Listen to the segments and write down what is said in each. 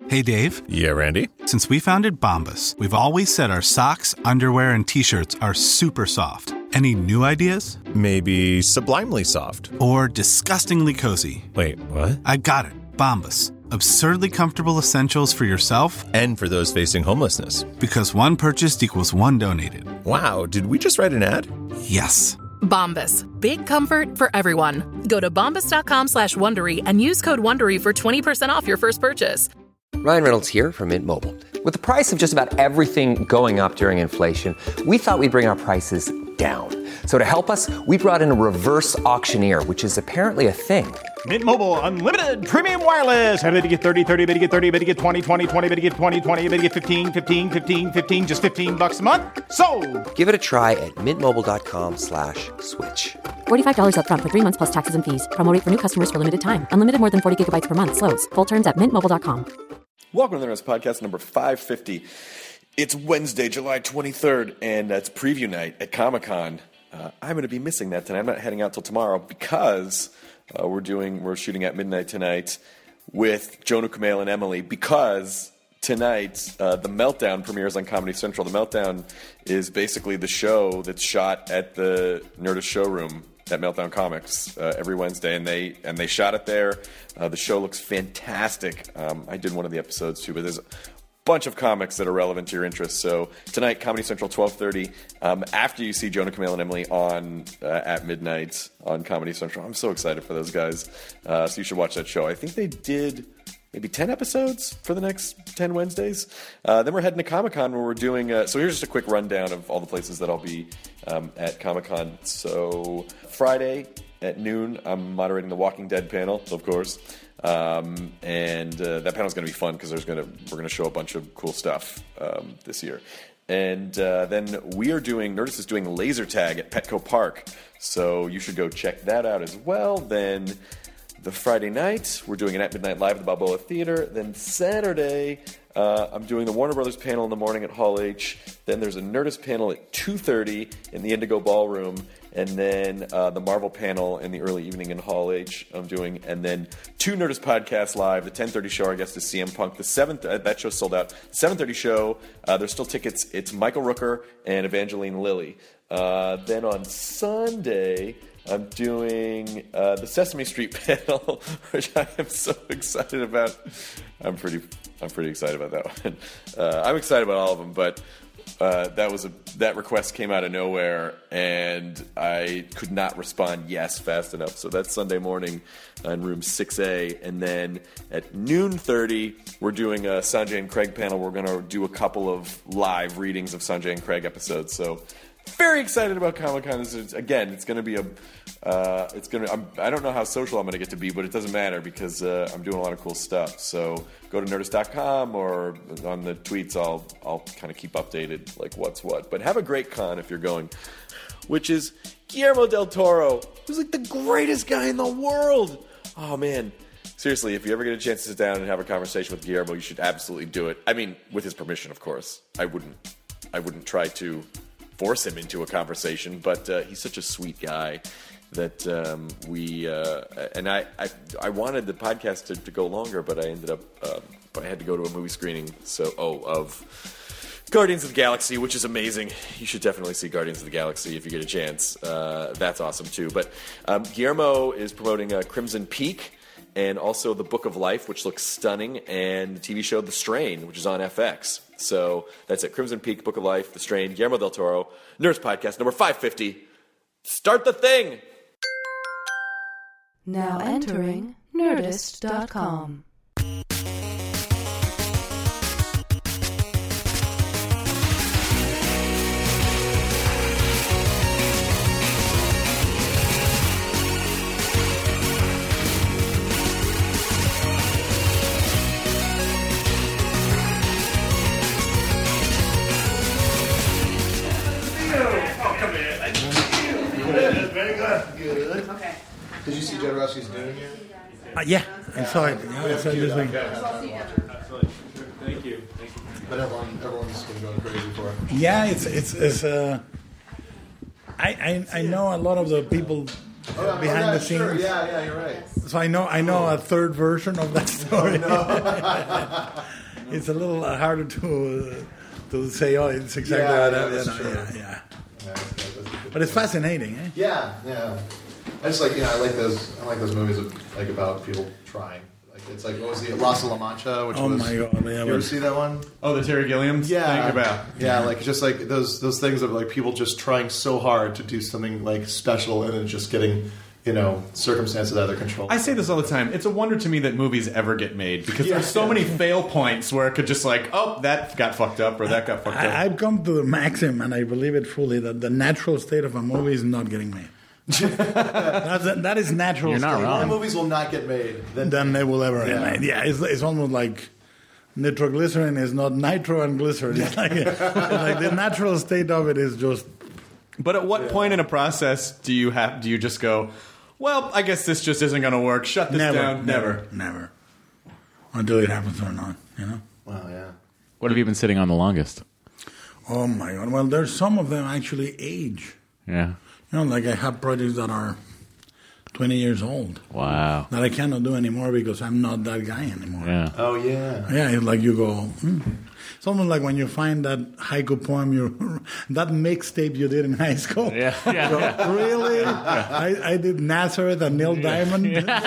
Hey, Dave. Yeah, Randy? Since we founded Bombas, we've always said our socks, underwear, and T-shirts are super soft. Any new ideas? Maybe sublimely soft. Or disgustingly cozy. Wait, what? I got it. Bombas. Absurdly comfortable essentials for yourself and for those facing homelessness. Because one purchased equals one donated. Wow, did we just write an ad? Yes. Bombas. Big comfort for everyone. Go to bombas.com/Wondery and use code WONDERY for 20% off your first purchase. Ryan Reynolds here from Mint Mobile. With the price of just about everything going up during inflation, we thought we'd bring our prices down. So to help us, we brought in a reverse auctioneer, which is apparently a thing. Mint Mobile Unlimited Premium Wireless. How to get 30, 30, bit to get 30, bit to get 20, 20, 20, bit to get 20, 20, bit to get 15, 15, 15, 15, just $15 a month? Sold! Give it a try at mintmobile.com/switch. $45 up front for 3 months plus taxes and fees. Promo rate for new customers for limited time. Unlimited more than 40 gigabytes per month. Slows full terms at mintmobile.com. Welcome to the Nerdist Podcast number 550. It's Wednesday, July 23rd, and it's preview night at Comic-Con. I'm going to be missing that tonight. I'm not heading out till tomorrow because we're shooting at midnight tonight with Jonah Kumail and Emily, because tonight The Meltdown premieres on Comedy Central. The Meltdown is basically the show that's shot at the Nerdist showroom at Meltdown Comics every Wednesday, and they shot it there. The show looks fantastic. I did one of the episodes too, but there's a bunch of comics that are relevant to your interests. So tonight, Comedy Central, 12:30. After you see Jonah Kumail and Emily on at midnight on Comedy Central, I'm so excited for those guys. So you should watch that show. I think they did maybe 10 episodes for the next 10 Wednesdays. Then we're heading to Comic-Con where we're doing... so here's just a quick rundown of all the places that I'll be at Comic-Con. So Friday at noon, I'm moderating the Walking Dead panel, of course. And that panel's going to be fun because we're going to show a bunch of cool stuff this year. And then Nerdist is doing laser tag at Petco Park. So you should go check that out as well. Then... the Friday night, we're doing an At Midnight Live at the Balboa Theater. Then Saturday, I'm doing the Warner Brothers panel in the morning at Hall H. Then there's a Nerdist panel at 2:30 in the Indigo Ballroom. And then the Marvel panel in the early evening in Hall H I'm doing. And then 2 Nerdist podcasts live. The 10:30 show, I guess, is CM Punk. The 7th, that show's sold out. The 7:30 show, there's still tickets. It's Michael Rooker and Evangeline Lilly. Then on Sunday... I'm doing the Sesame Street panel, which I am so excited about. I'm pretty excited about that one. I'm excited about all of them, but that request came out of nowhere, and I could not respond yes fast enough. So that's Sunday morning in room 6A, and then at noon 30, we're doing a Sanjay and Craig panel. We're going to do a couple of live readings of Sanjay and Craig episodes. So. Very excited about Comic-Con. Again, it's going to be I don't know how social I'm going to get to be, but it doesn't matter because I'm doing a lot of cool stuff. So go to Nerdist.com or on the tweets. I'll kind of keep updated like what's what. But have a great con if you're going, which is Guillermo del Toro, who's like the greatest guy in the world. Oh man, seriously, if you ever get a chance to sit down and have a conversation with Guillermo, you should absolutely do it. I mean, with his permission, of course. I wouldn't try to force him into a conversation, but he's such a sweet guy that I wanted the podcast to go longer, but I ended up I had to go to a movie screening of Guardians of the Galaxy, which is amazing. You should definitely see Guardians of the Galaxy if you get a chance. That's awesome too. But Guillermo is promoting Crimson Peak and also The Book of Life, which looks stunning, and the TV show The Strain, which is on FX. So that's it. Crimson Peak, Book of Life, The Strain, Guillermo del Toro, Nerdist Podcast number 550. Start the thing! Now entering Nerdist.com. Good. Okay. Did you see Jodorowsky's Dune yet? Yeah, I saw it. Yeah, I saw it this week. Absolutely. Thank you. But everyone's been going crazy for it. Yeah, it's I know a lot of the people behind the scenes. Sure. Yeah, you're right. So I know a third version of that story. It's a little harder to say. Oh, it's exactly like that. That's true. Yeah. Yeah, But it's fascinating, eh? Yeah. I just like I like those movies like about people trying. Like it's like what was the Las de la Mancha, which was my God! Yeah, you ever see that one? Oh, the Terry Gilliam thing about like just like those things of like people just trying so hard to do something like special and then just getting circumstances out of their control. I say this all the time. It's a wonder to me that movies ever get made because there's so many fail points where it could just like, oh, that got fucked up or that got fucked up. I've come to the maxim, and I believe it fully, that the natural state of a movie is not getting made. that is natural. You're not wrong. The movies will not get made. Then they will ever get made. Yeah, it's almost like nitroglycerin is not nitro and glycerin. It's like the natural state of it is just. But at what point in a process do you just go, well, I guess this just isn't going to work. Shut this down. Never. Until it happens or not, Wow, yeah. What have you been sitting on the longest? Oh, my God. Well, there's some of them actually age. Yeah. Like I have projects that are 20 years old. Wow. That I cannot do anymore because I'm not that guy anymore. Yeah. Oh, yeah. Yeah, it's like you go... It's almost like when you find that haiku poem, that mixtape you did in high school. Yeah. So, really? Yeah. I did Nazareth and Neil Diamond.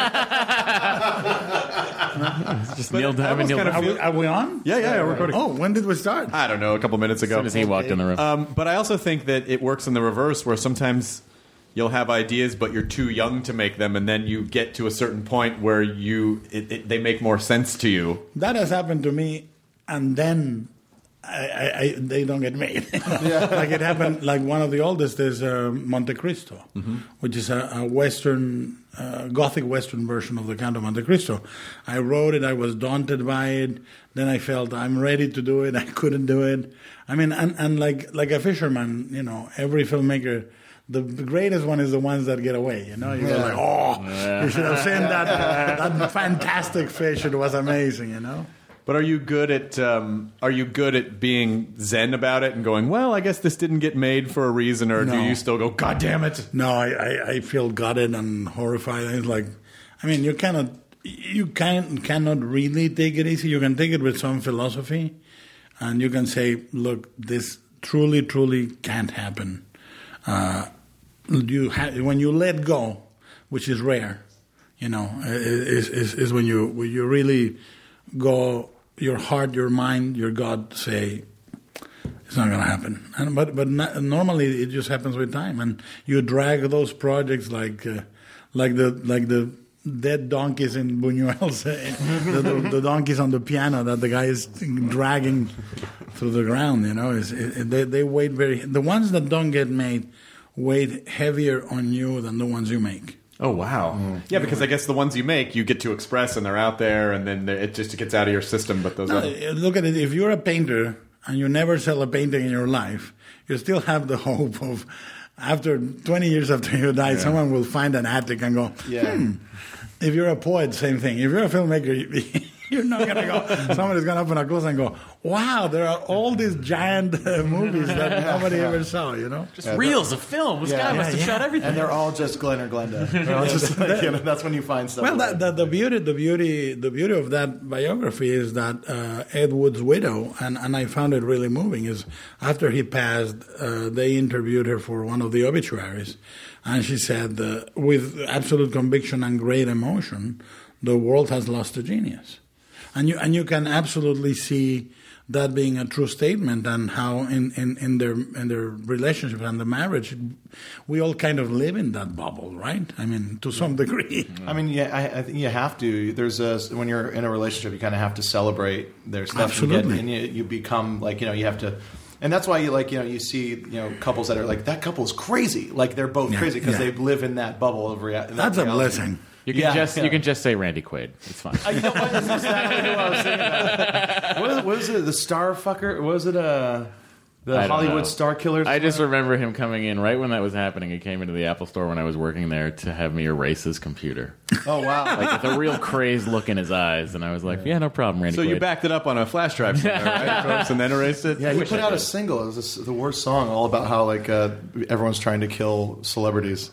It's just Neil Diamond. Are we on? Yeah, we're recording. Oh, when did we start? I don't know, a couple minutes ago. As soon as he walked in the room. But I also think that it works in the reverse where sometimes you'll have ideas, but you're too young to make them, and then you get to a certain point where they make more sense to you. That has happened to me, and then they don't get made. Like it happened. Like one of the oldest is Monte Cristo, which is a Western, Gothic Western version of the Count of Monte Cristo. I wrote it. I was daunted by it. Then I felt I'm ready to do it. I couldn't do it. I mean, and like a fisherman, every filmmaker. The greatest one is the ones that get away. You're like, you should have seen that fantastic fish. It was amazing. But are you good at being zen about it and going, well, I guess this didn't get made for a reason, or do you still go, God damn it? No, I feel gutted and horrified. It's like, I mean, you cannot really take it easy. You can take it with some philosophy, and you can say, look, this truly, truly can't happen. When you let go, which is rare, is when you really go, your heart, your mind, your God say, it's not going to happen. But normally it just happens with time, and you drag those projects like the dead donkeys in Buñuel's, the donkeys on the piano that the guy is dragging through the ground. They weigh the ones that don't get made weigh heavier on you than the ones you make. Oh, wow. Yeah, because I guess the ones you make, you get to express, and they're out there, and then it just gets out of your system. But look at it. If you're a painter and you never sell a painting in your life, you still have the hope of, after 20 years after you die, someone will find an attic and go, If you're a poet, same thing. If you're a filmmaker, you're not going to go. Somebody's going to open a closet and go, wow, there are all these giant movies that nobody ever saw, Just reels of film. This guy must have shot everything. And they're all just Glenn or Glenda. That's when you find stuff. Well, the beauty of that biography is that Ed Wood's widow, and I found it really moving, is after he passed, they interviewed her for one of the obituaries. And she said, with absolute conviction and great emotion, the world has lost a genius. And you can absolutely see that being a true statement, and how in their relationship and the marriage, we all kind of live in that bubble, right? I mean, to some degree. I mean, I think you have to. When you're in a relationship, you kind of have to celebrate their stuff. Absolutely. And you become like, you have to. And that's why you see couples that are like, that couple is crazy. Like they're both crazy because they live in that bubble of reality. That's a blessing. You can just say Randy Quaid. It's fine. You know what? That's exactly who I was thinking about. What was it? The Star Fucker? Was it the Hollywood Star Killers? I just remember him coming in right when that was happening. He came into the Apple store when I was working there to have me erase his computer. Oh, wow. Like with a real crazy look in his eyes. And I was like, yeah, no problem, Randy Quaid. So you backed it up on a flash drive somewhere, right, folks, and then erased it? Yeah, he put out a single. It was the worst song, all about how everyone's trying to kill celebrities.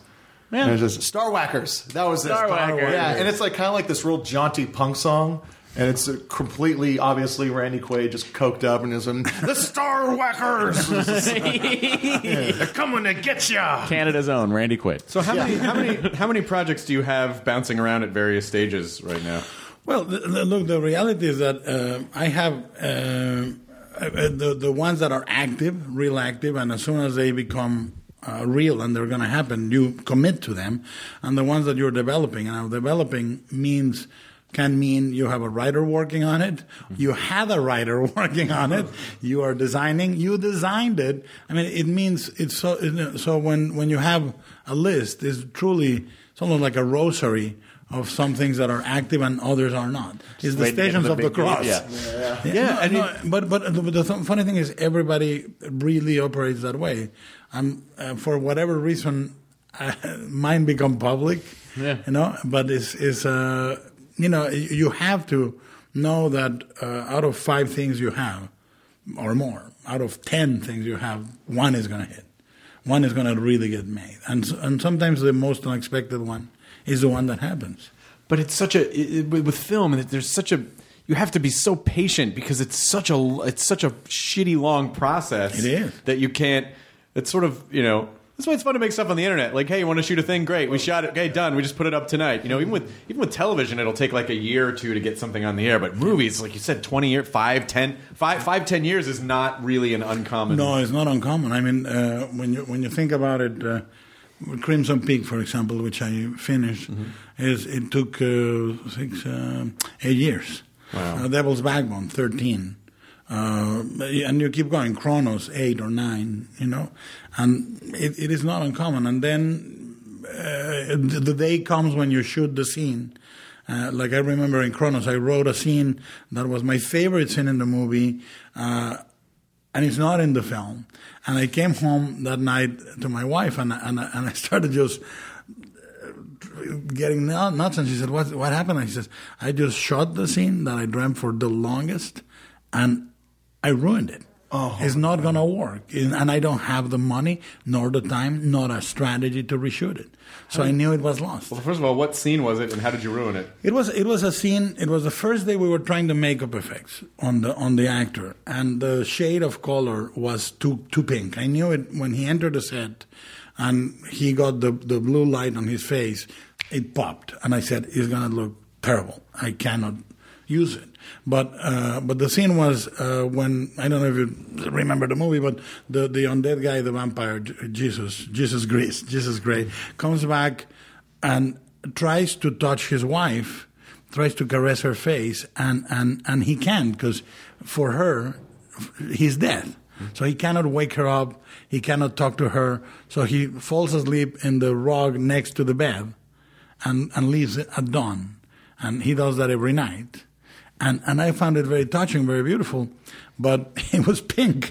And it's just Star Whackers. That was it. Star Whackers. Yeah, and it's like kind of like this real jaunty punk song. And it's completely, obviously, Randy Quaid just coked up and is in the Star Whackers. They're coming to get ya. Canada's own Randy Quaid. So how many projects do you have bouncing around at various stages right now? Well, look, the reality is that I have the ones that are active, real active, and as soon as they become real and they're going to happen, you commit to them. And the ones that you're developing, and now developing can mean you have a writer working on it. You had a writer working on it. You are designing. You designed it. I mean, it means it's so when you have a list, it's truly something like a rosary of some things that are active and others are not. It's the Stations of the Cross. But the funny thing is, everybody really operates that way. For whatever reason, mine become public. Yeah. But it's you have to know that out of 5 things you have, or more, out of 10 things you have, one is going to hit. One is going to really get made. And sometimes the most unexpected one is the one that happens. But it's with film, there's such a, you have to be so patient because it's such a shitty long process. It is. That you can't, it's sort of, that's why it's fun to make stuff on the internet. Like, hey, you want to shoot a thing? Great. We shot it. Okay, done. We just put it up tonight. Even with television, it'll take like a year or two to get something on the air. But movies, like you said, 20 years, 10 years is not really an uncommon. No, it's not uncommon. I mean, when you think about it, Crimson Peak, for example, which I finished, it took 8 years. Wow. Devil's Backbone, 13. And you keep going, Chronos, 8 or 9, and it is not uncommon. And then the day comes when you shoot the scene. Like I remember in Chronos, I wrote a scene that was my favorite scene in the movie, and it's not in the film. And I came home that night to my wife, and I started just getting nuts. And she said, "What happened?" And I said, "I just shot the scene that I dreamt for the longest, and I ruined it. It's not going to work. And I don't have the money, nor the time, nor a strategy to reshoot it. So I knew it was lost." Well, first of all, what scene was it, and how did you ruin it? It was a scene. It was the first day we were trying to makeup effects on the actor, and the shade of color was too pink. I knew it when he entered the set, and he got the blue light on his face. It popped, and I said, "It's going to look terrible. I cannot use it." But the scene was when, I don't know if you remember the movie, but the undead guy, the vampire, Jesus Gray, comes back and tries to touch his wife, tries to caress her face, and he can't, because for her, he's dead. So he cannot wake her up, he cannot talk to her, so he falls asleep in the rug next to the bed and leaves it at dawn. And he does that every night. And I found it very touching, very beautiful, but it was pink.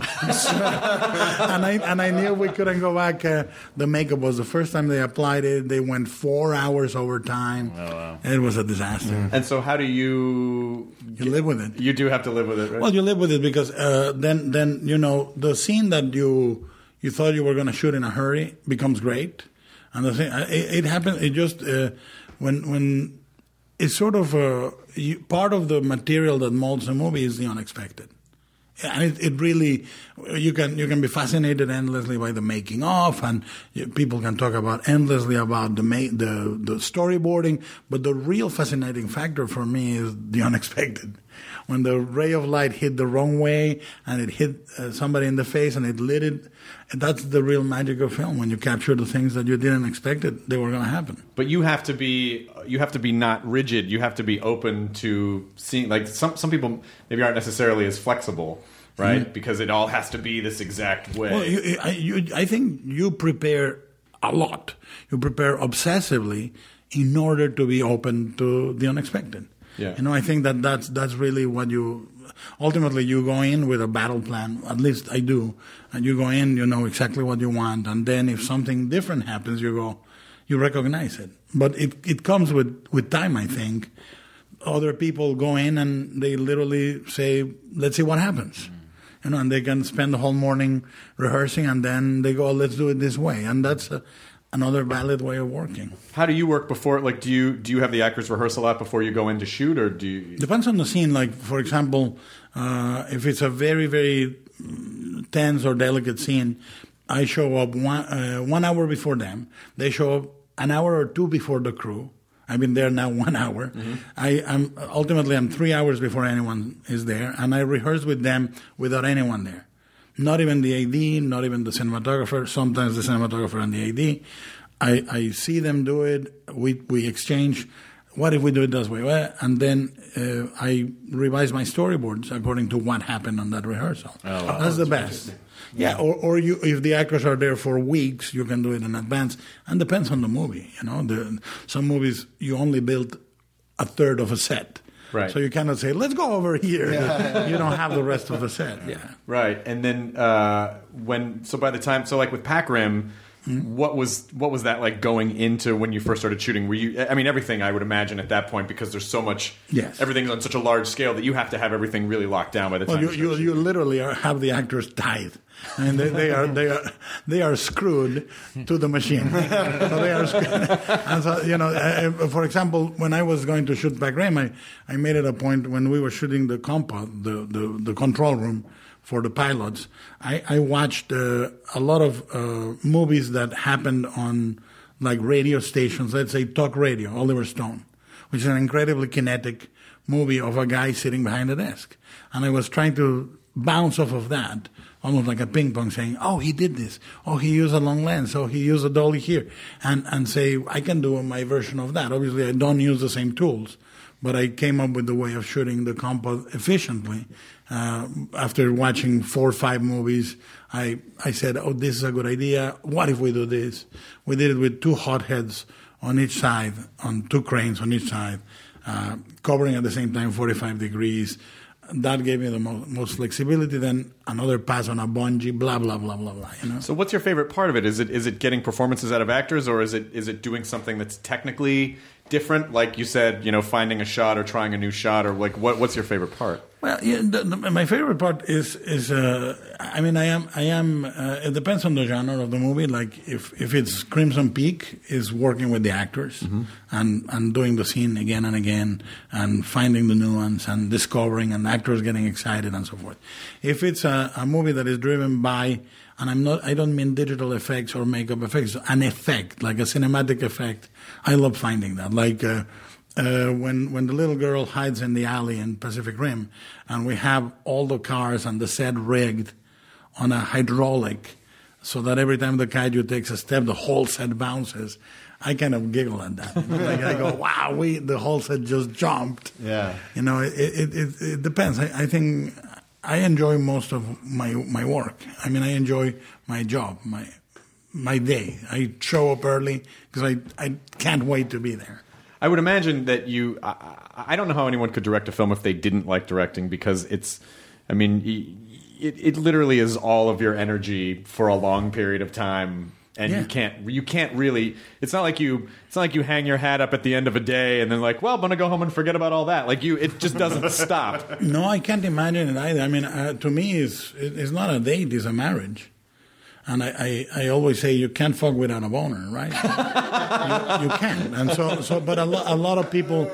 and I knew we couldn't go back. The makeup was the first time they applied it. They went 4 hours over time. Oh, wow. It was a disaster. And so how do you live with it? You do have to live with it, right? Well, you live with it because then the scene that you thought you were going to shoot in a hurry becomes great. And the thing, it happened. It just when it's sort of part of the material that molds a movie is the unexpected, and it really you can be fascinated endlessly by the making of, and people can talk about endlessly about the storyboarding, but the real fascinating factor for me is the unexpected. When the ray of light hit the wrong way and it hit somebody in the face and it lit it, that's the real magic of film. When you capture the things that you didn't expect they were going to happen. But you have to be not rigid. You have to be open to seeing. Like some people maybe aren't necessarily as flexible, right? Mm-hmm. Because it all has to be this exact way. Well, I think you prepare a lot. You prepare obsessively in order to be open to the unexpected. Yeah. I think that's really what ultimately you go in with a battle plan, at least I do, and you go in, you know exactly what you want, and then if something different happens, you recognize it. But it comes with time, I think. Other people go in and they literally say, let's see what happens. And they can spend the whole morning rehearsing, and then they go, let's do it this way. And that's another valid way of working. How do you work before? Like, do you have the actors rehearse a lot before you go in to shoot, or do you? Depends on the scene. Like, for example, if it's a very, very tense or delicate scene, I show up 1 hour before them. They show up an hour or two before the crew. I've been there now 1 hour. I'm 3 hours before anyone is there, and I rehearse with them without anyone there. Not even the AD, not even the cinematographer. Sometimes the cinematographer and the AD. I see them do it. We exchange. What if we do it this way? Well, and then I revise my storyboards according to what happened on that rehearsal. That's the best. Yeah, or you, if the actors are there for weeks, you can do it in advance. And depends on the movie. You know, some movies you only build a third of a set. Right. So you cannot say, let's go over here. You don't have the rest of the set. Yeah. Right. And then by the time, like with Pac Rim, what was that like going into when you first started shooting? Were you? I mean, everything I would imagine at that point, because there's so much. Yes. Everything's on such a large scale that you have to have everything really locked down by the time. Well, you literally have the actors tied. I mean, they are screwed to the machine. So they are screwed. And so, you know, for example, when I was going to shoot Pac Rim, I made it a point when we were shooting the compound, the control room for the pilots. I watched a lot of movies that happened on like radio stations. Let's say talk radio, Oliver Stone, which is an incredibly kinetic movie of a guy sitting behind a desk, and I was trying to bounce off of that. Almost like a ping pong, saying, oh, he did this. Oh, he used a long lens. Oh, he used a dolly here. And say, I can do my version of that. Obviously, I don't use the same tools, but I came up with the way of shooting the compo efficiently. After watching 4 or 5 movies, I said, oh, this is a good idea. What if we do this? We did it with 2 hotheads on each side, on 2 cranes on each side, covering at the same time 45 degrees. That gave me the most flexibility. Then another pass on a bungee, blah blah blah blah blah. You know. So, what's your favorite part of it? Is it getting performances out of actors, or is it doing something that's technically different? Like you said, you know, finding a shot or trying a new shot, or like what's your favorite part? Well, yeah, my favorite part is I mean, I am. It depends on the genre of the movie. Like if it's Crimson Peak, is working with the actors and doing the scene again and again and finding the nuance and discovering and actors getting excited and so forth. If it's a movie that is driven by, and I don't mean digital effects or makeup effects, an effect like a cinematic effect. I love finding that. Like. When the little girl hides in the alley in Pacific Rim, and we have all the cars and the set rigged on a hydraulic, so that every time the kaiju takes a step, the whole set bounces. I kind of giggle at that. Like I go, wow, the whole set just jumped. Yeah. You know, it depends. I think I enjoy most of my work. I mean, I enjoy my job, my day. I show up early because I can't wait to be there. I would imagine that I don't know how anyone could direct a film if they didn't like directing, because it literally is all of your energy for a long period of time, and you can't really. It's not like you hang your hat up at the end of a day and then like, well, I'm gonna go home and forget about all that. Like it just doesn't stop. No, I can't imagine it either. I mean, to me, it's not a date; it's a marriage. And I always say you can't fuck without a boner, right? you can't. And so, but a lot of people,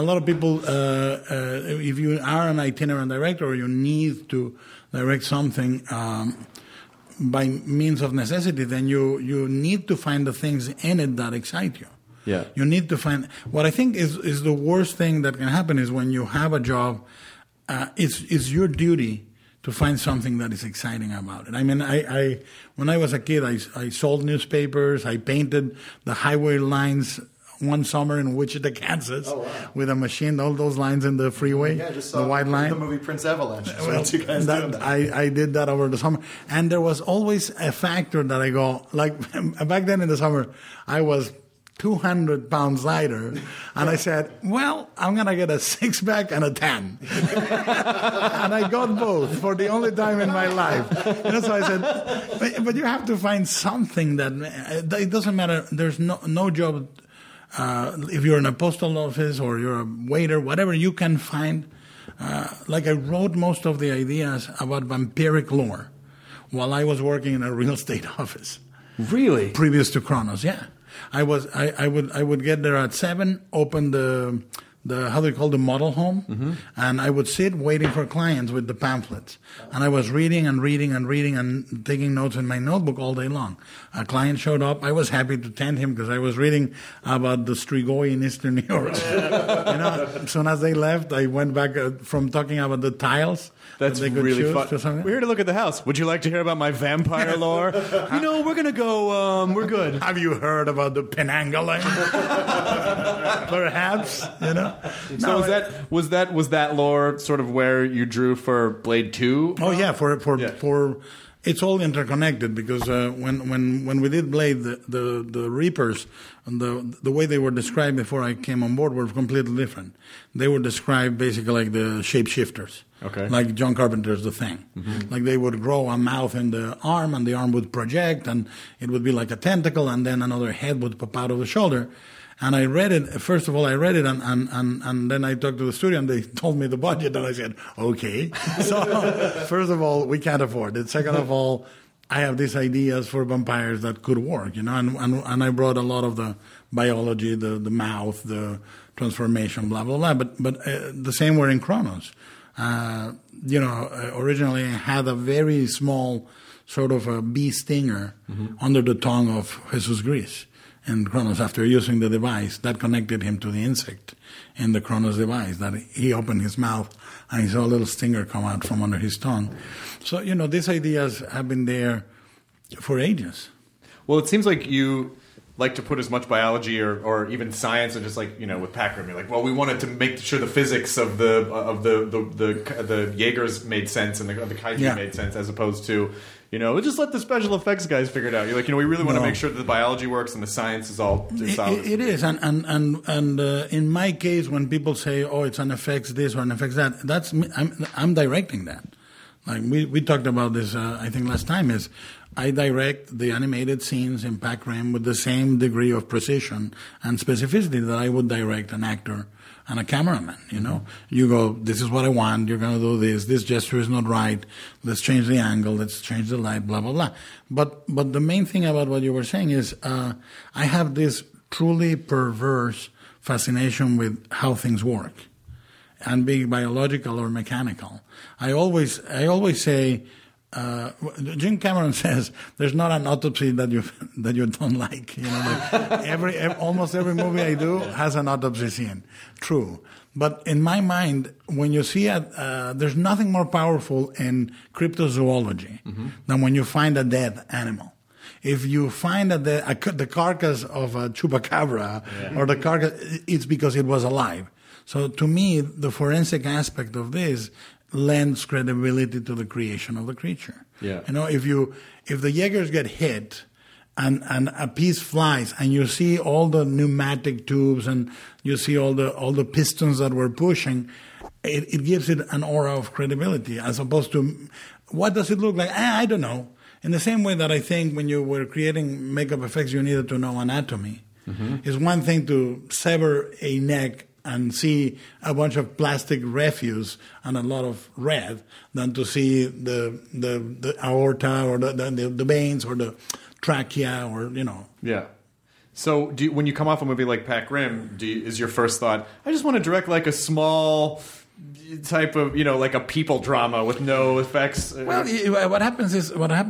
if you are an itinerant director or you need to direct something by means of necessity, then you need to find the things in it that excite you. Yeah. You need to find what I think is the worst thing that can happen is when you have a job, it's your duty to find something that is exciting about it. I mean, I when I was a kid, I sold newspapers. I painted the highway lines one summer in Wichita, Kansas, with a machine. All those lines in the freeway, I just saw the white line. The movie Prince Avalanche. Well, you guys doing that. I did that over the summer, and there was always a factor that I go like back then in the summer, I was 200 pounds lighter, and I said, well, I'm going to get a 6-pack and a tan. And I got both for the only time in my life. And so I said, but you have to find something that, it doesn't matter, there's no job, if you're in a postal office or you're a waiter, whatever, you can find, like I wrote most of the ideas about vampiric lore while I was working in a real estate office. Really? Previous to Kronos, yeah. I would get there at 7, open the how do you call the model home, and I would sit waiting for clients with the pamphlets, and I was reading and taking notes in my notebook all day long. A client showed up. I was happy to tend him because I was reading about the Strigoi in Eastern Europe. As soon as they left, I went back from talking about the tiles. That's that they could really fun. We're here to look at the house. Would you like to hear about my vampire lore? We're going to go, we're good. Have you heard about the Penanggaling? Perhaps, So was that lore sort of where you drew for Blade 2? Oh yeah, for it's all interconnected because when we did Blade, the Reapers, and the way they were described before I came on board were completely different. They were described basically like the shapeshifters. Okay. Like John Carpenter's The Thing. Like they would grow a mouth in the arm, and the arm would project, and it would be like a tentacle, and then another head would pop out of the shoulder. And I read it. First of all, I read it, and then I talked to the studio, and they told me the budget, and I said, okay. So, first of all, we can't afford it. Second of all, I have these ideas for vampires that could work, and I brought a lot of the biology, the mouth, the transformation, blah, blah, blah. But the same were in Kronos. Originally I had a very small sort of a bee stinger under the tongue of Jesus Gris in Kronos. After using the device, that connected him to the insect in the Kronos device, that he opened his mouth and he saw a little stinger come out from under his tongue. So, these ideas have been there for ages. Well, it seems like you like to put as much biology or even science, or just like with Pac Rim, you're like, well, we wanted to make sure the physics of the Jaegers made sense and the kaiju made sense, as opposed to just let the special effects guys figure it out. You're like, we really want to make sure that the biology works and the science is all solid. It is, and in my case, when people say, oh, it's an effects this or an effects that, that's me. I'm directing that. Like we talked about this, I think last time, is I direct the animated scenes in Pac Rim with the same degree of precision and specificity that I would direct an actor and a cameraman. You go, this is what I want. You're going to do this. This gesture is not right. Let's change the angle. Let's change the light. Blah blah blah. But the main thing about what you were saying is, I have this truly perverse fascination with how things work, and being biological or mechanical. I always say. Jim Cameron says there's not an autopsy that you don't like. Almost every movie I do has an autopsy scene. True, but in my mind, when you see it, there's nothing more powerful in cryptozoology than when you find a dead animal. If you find the carcass of a chupacabra or the carcass, it's because it was alive. So to me, the forensic aspect of this lends credibility to the creation of the creature. Yeah. If the Jaegers get hit and a piece flies and you see all the pneumatic tubes and you see all the pistons that were pushing, it gives it an aura of credibility, as opposed to what does it look like? I don't know. In the same way that I think when you were creating makeup effects, you needed to know anatomy. It's one thing to sever a neck and see a bunch of plastic refuse and a lot of red than to see the aorta or the veins or the trachea or. Yeah. So when you come off a movie like Pac Rim, is your first thought, I just want to direct like a small type of, like a people drama with no effects? Well, what happens is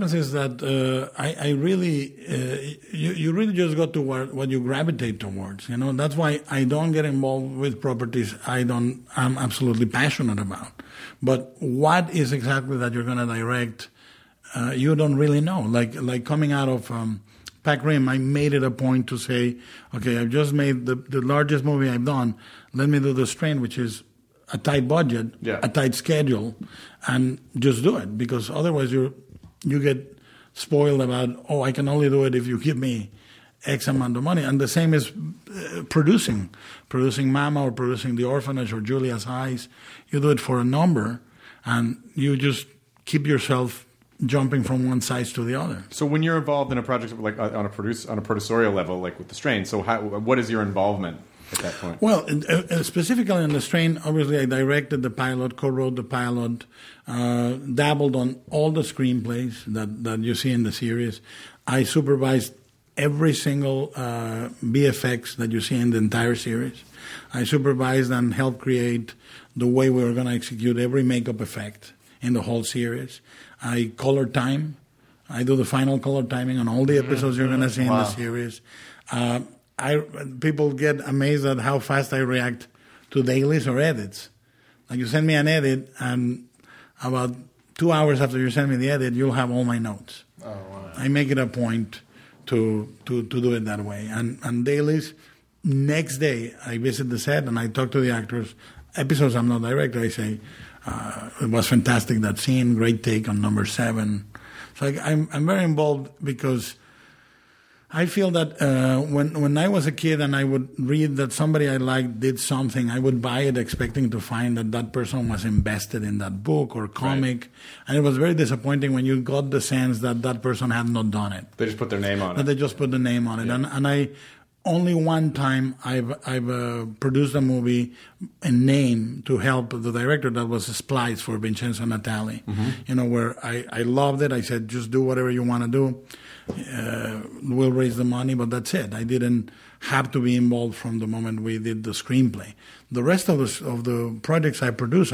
that I really, you really just go to what you gravitate towards. That's why I don't get involved with properties I'm absolutely passionate about. But what is exactly that you're going to direct, you don't really know. Like coming out of Pac Rim, I made it a point to say, okay, I've just made the largest movie I've done. Let me do The Strain, which is a tight budget, a tight schedule, and just do it, because otherwise you get spoiled about, I can only do it if you give me X amount of money. And the same is producing Mama or producing The Orphanage or Julia's Eyes. You do it for a number, and you just keep yourself jumping from one side to the other. So when you're involved in a project like on a producerial level, like with The Strain, so what is your involvement at that point? Well, specifically on The Strain, obviously I directed the pilot, co-wrote the pilot, dabbled on all the screenplays that you see in the series. I supervised every single VFX that you see in the entire series. I supervised and helped create the way we were going to execute every makeup effect in the whole series. I color time. I do the final color timing on all the episodes you're going to see in the series. People get amazed at how fast I react to dailies or edits. Like you send me an edit, and about 2 hours after you send me the edit, you'll have all my notes. Oh, wow. I make it a point to do it that way. And dailies, next day I visit the set and I talk to the actors. Episodes I'm not director, I say, it was fantastic, that scene, great take on number 7. So I'm very involved because I feel that when I was a kid and I would read that somebody I liked did something, I would buy it expecting to find that person was invested in that book or comic. Right. And it was very disappointing when you got the sense that person had not done it. They just put their name on it. They just put the name on it. Yeah. And I only one time I've produced a movie, a name to help the director. That was Splice for Vincenzo Natali. Where I loved it. I said, just do whatever you want to do. We'll raise the money, but that's it. I didn't have to be involved from the moment we did the screenplay. The rest of the projects I produce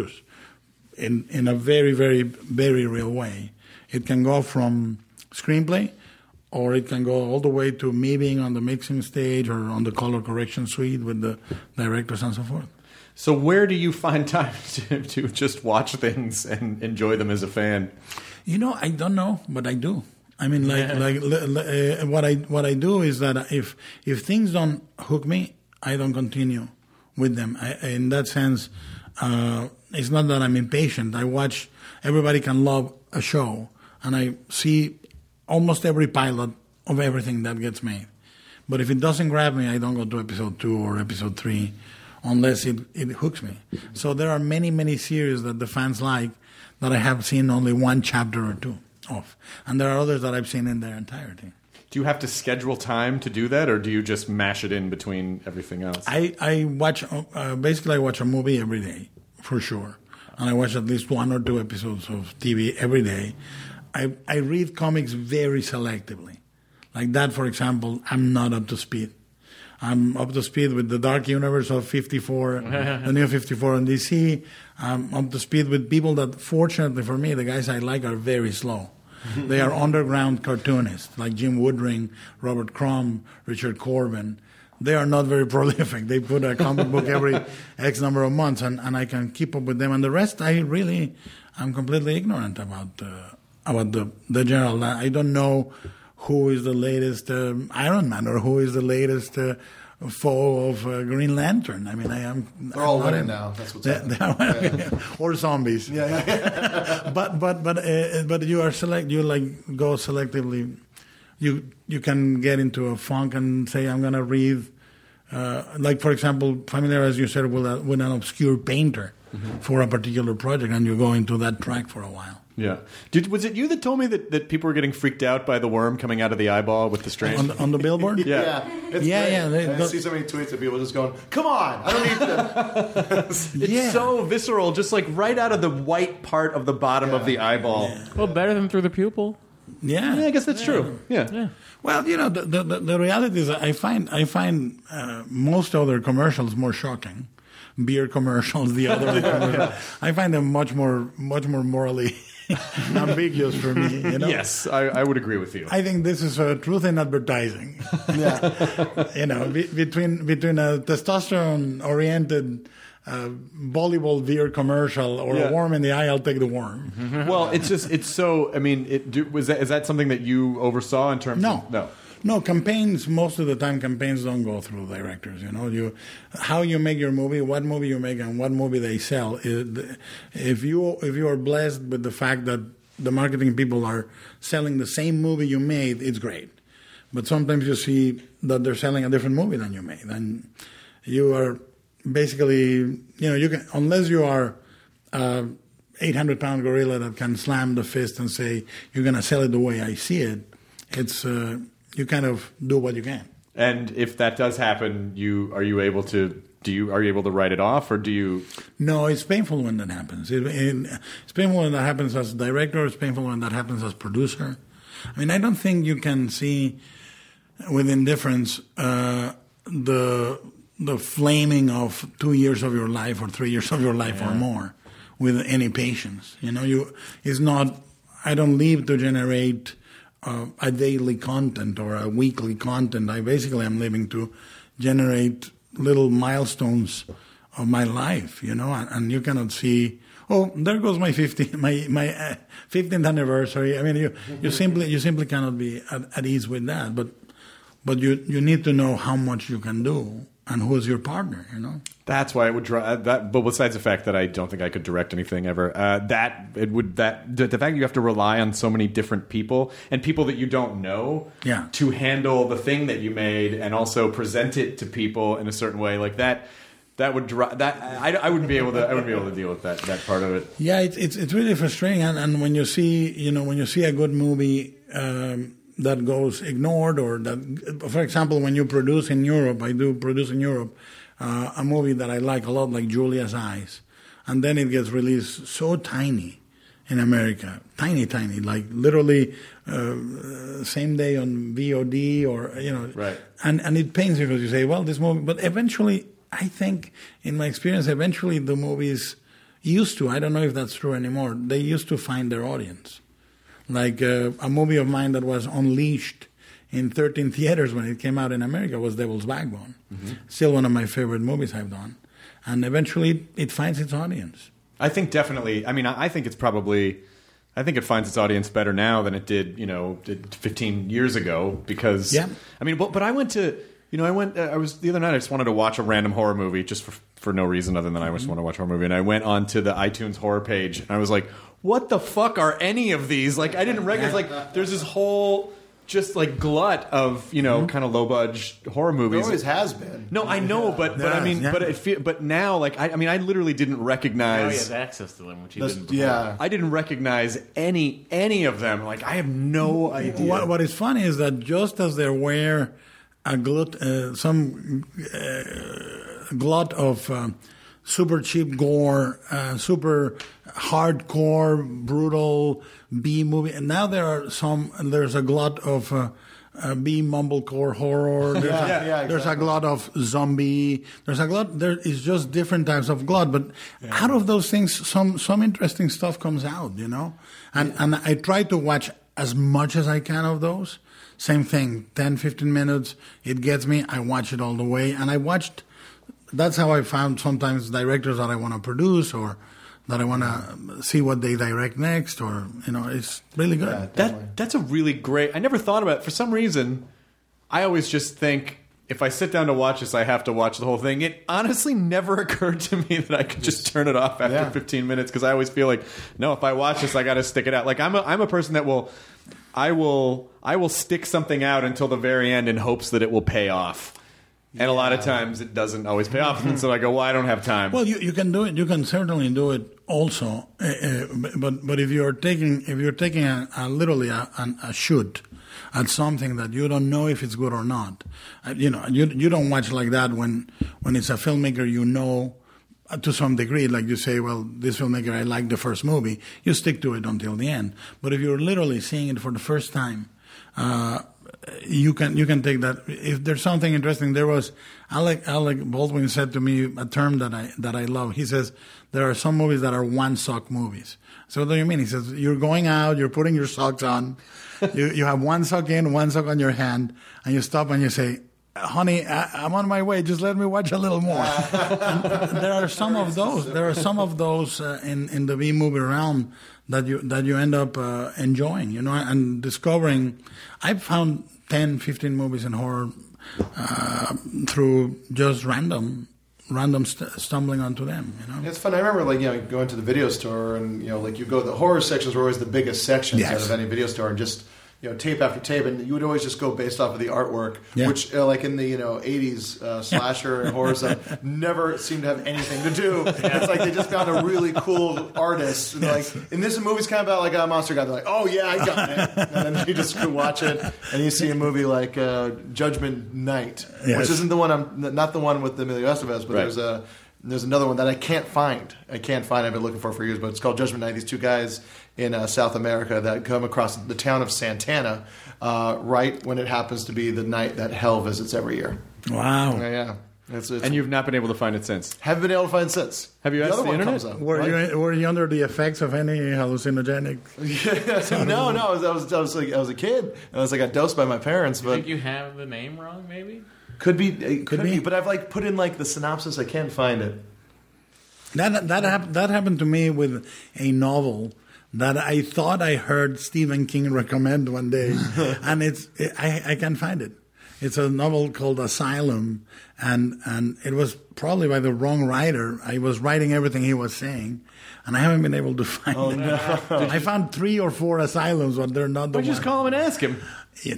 in a very, very, very real way. It can go from screenplay, or it can go all the way to me being on the mixing stage or on the color correction suite with the directors and so forth. So where do you find time to just watch things and enjoy them as a fan? I don't know, but I do. I mean, what I do is that if things don't hook me, I don't continue with them. In that sense, it's not that I'm impatient. I watch. Everybody can love a show, and I see almost every pilot of everything that gets made. But if it doesn't grab me, I don't go to episode 2 or episode 3 unless it hooks me. So there are many, many series that the fans like that I have seen only one chapter or 2 of. And there are others that I've seen in their entirety. Do you have to schedule time to do that, or do you just mash it in between everything else? I watch, basically I watch a movie every day, for sure. And I watch at least 1 or 2 episodes of TV every day. I read comics very selectively. Like that, for example, I'm not up to speed. I'm up to speed with the Dark Universe of 54, the New 54 on DC. I'm up to speed with people that, fortunately for me, the guys I like are very slow. They are underground cartoonists, like Jim Woodring, Robert Crumb, Richard Corbin. They are not very prolific. They put a comic book every X number of months, and I can keep up with them. And the rest, I'm completely ignorant about the general. I don't know who is the latest Iron Man or who is the latest foe of Green Lantern. I mean, They're all winning now. That's what's happening. Or zombies. Yeah. But you are go selectively. You can get into a funk and say, I'm going to read, for example, familiar, as you said, with an obscure painter for a particular project, and you go into that track for a while. Yeah. Was it you that told me that people were getting freaked out by the worm coming out of the eyeball with the strange... On the billboard? Yeah. I see so many tweets of people just going, come on, I don't need to... It's so visceral, just like right out of the white part of the bottom of the eyeball. Yeah. Well, better than through the pupil. Yeah, I guess that's true. Yeah. Well, the reality is, I find most other commercials more shocking. Beer commercials, the other commercials. I find them much more morally ambiguous for me. Yes, I would agree with you. I think this is truth in advertising. Between a testosterone-oriented volleyball beer commercial or a worm in the eye, I'll take the worm. Well, it's so. I mean, is that something that you oversaw in terms of No, campaigns, most of the time campaigns don't go through directors. How you make your movie, what movie you make, and what movie they sell. If you are blessed with the fact that the marketing people are selling the same movie you made, it's great. But sometimes you see that they're selling a different movie than you made. And you are basically, you can, unless you are 800-pound gorilla that can slam the fist and say, you're going to sell it the way I see it, it's... you kind of do what you can. And if that does happen, are you able to write it off, or do you? No, it's painful when that happens. It's painful when that happens as director. It's painful when that happens as producer. I mean, I don't think you can see with indifference the flaming of 2 years of your life or 3 years of your life or more with any patience. You know, it's not. I don't live to generate a daily content or a weekly content. I basically am living to generate little milestones of my life. You know, and you cannot see. Oh, there goes my 15th anniversary. I mean, you simply cannot be at ease with that. But you need to know how much you can do and who's your partner. You know. That's why it would drive that. But besides the fact that I don't think I could direct anything ever, the fact you have to rely on so many different people and people that you don't know to handle the thing that you made and also present it to people in a certain way like that. That would drive that. I wouldn't be able to deal with that part of it. Yeah, it's really frustrating. And when you see a good movie that goes ignored, or that, for example, when you produce in Europe, I do produce in Europe a movie that I like a lot, like Julia's Eyes, and then it gets released so tiny in America, tiny, like literally same day on VOD or right. And it pains you because you say, well, this movie, but eventually. I think, in my experience, eventually the movies used to, I don't know if that's true anymore, they used to find their audience. Like a movie of mine that was unleashed in 13 theaters when it came out in America was Devil's Backbone. Mm-hmm. Still one of my favorite movies I've done. And eventually it finds its audience. I think definitely, I think it finds its audience better now than it did, 15 years ago because, but I went to... I was the other night. I just wanted to watch a random horror movie, just for no reason other than I just want to watch a horror movie. And I went onto the iTunes horror page, and I was like, "What the fuck are any of these?" Like, I didn't recognize. Like, there's this whole just like glut of kind of low budget horror movies. There always has been. No, I know, but now, like, I literally didn't recognize. Now he has access to them, which he didn't before. Yeah, I didn't recognize any of them. Like, I have no idea. What is funny is that just as there were some glut of super cheap gore, super hardcore, brutal B movie, and now there's a glut of B mumblecore horror. There's a glut of zombie. There is just different types of glut, but out of those things, some interesting stuff comes out, And I try to watch as much as I can of those. Same thing, 10, 15 minutes, it gets me, I watch it all the way. And that's how I found sometimes directors that I want to produce or that I want to see what they direct next or, it's really good. Yeah, that's a really great, I never thought about it. For some reason, I always just think, if I sit down to watch this, I have to watch the whole thing. It honestly never occurred to me that I could just turn it off after 15 minutes because I always feel like, no, if I watch this, I got to stick it out. Like, I'm a person that I will stick something out until the very end in hopes that it will pay off. And a lot of times it doesn't always pay off. And so I go, well, I don't have time. Well, you can do it. You can certainly do it also. But if you're taking literally a shoot at something that you don't know if it's good or not, you don't watch like that when it's a filmmaker to some degree, like you say, well, this filmmaker, I like the first movie. You stick to it until the end. But if you're literally seeing it for the first time, you can take that. If there's something interesting, there was Alec Baldwin said to me a term that I love. He says there are some movies that are one sock movies. So what do you mean? He says you're going out, you're putting your socks on, you have one sock in, one sock on your hand, and you stop and you say, honey, I'm on my way. Just let me watch a little more. And there are some of those. There are some of those in the B movie realm that you end up enjoying, and discovering. I've found 10, 15 movies in horror through just random stumbling onto them. It's fun. I remember going to the video store and you go. The horror sections were always the biggest sections out of any video store, and just. Tape after tape, and you would always just go based off of the artwork, which, like in the 80s slasher and horror stuff, never seemed to have anything to do. It's like they just found a really cool artist, and and this movie's kind of about like a monster guy. They're like, oh yeah, I got it, and then you just go watch it, and you see a movie like Judgment Night, which isn't the one not the one with Emilio Estevez, but there's there's another one that I can't find. I've been looking for years, but it's called Judgment Night. These two guys in South America that come across the town of Santana right when it happens to be the night that hell visits every year. Wow. Yeah. It's, and you've not been able to find it since? Haven't been able to find it since. Have you asked the internet? Were you under the effects of any hallucinogenic? No. I was a kid. I got dosed by my parents. You think you have the name wrong, maybe? Could be. But I've put in the synopsis. I can't find it. That happened to me with a novel that I thought I heard Stephen King recommend one day, and I can't find it. It's a novel called Asylum, and it was probably by the wrong writer. I was writing everything he was saying, and I haven't been able to find it. No. I found 3 or 4 asylums, but they're not the one. Just call him and ask him. Hey,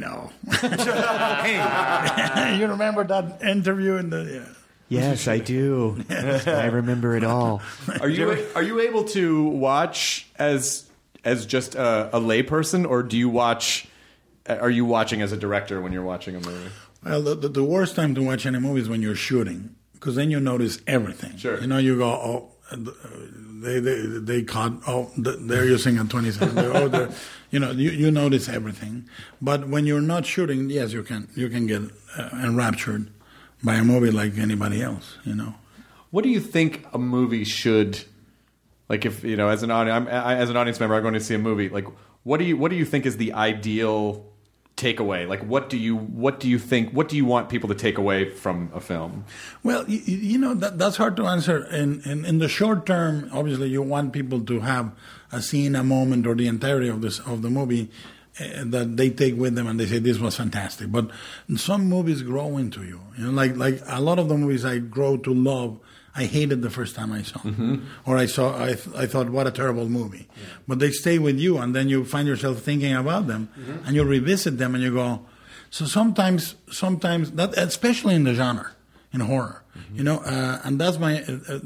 you remember that interview in the... Yeah. Yes, I do. I remember it all. Are you able to watch as just a layperson, or do you watch... Are you watching as a director when you're watching a movie? Well, the worst time to watch any movie is when you're shooting, because then you notice everything. Sure. You go, they caught, they're using a 27. You notice everything. But when you're not shooting, yes, you can get enraptured by a movie like anybody else. What do you think a movie should, if as an audience member, I'm going to see a movie. What do you think is the ideal takeaway? What do you think? What do you want people to take away from a film? Well, that's hard to answer. In the short term, obviously, you want people to have a scene, a moment, or the entirety of the movie that they take with them, and they say this was fantastic. But some movies grow into you. Like a lot of the movies I grow to love, I hated the first time I saw them. Or I thought, what a terrible movie. Yeah. But they stay with you, and then you find yourself thinking about them, and you revisit them, and you go. So sometimes that, especially in the genre, in horror, and that's my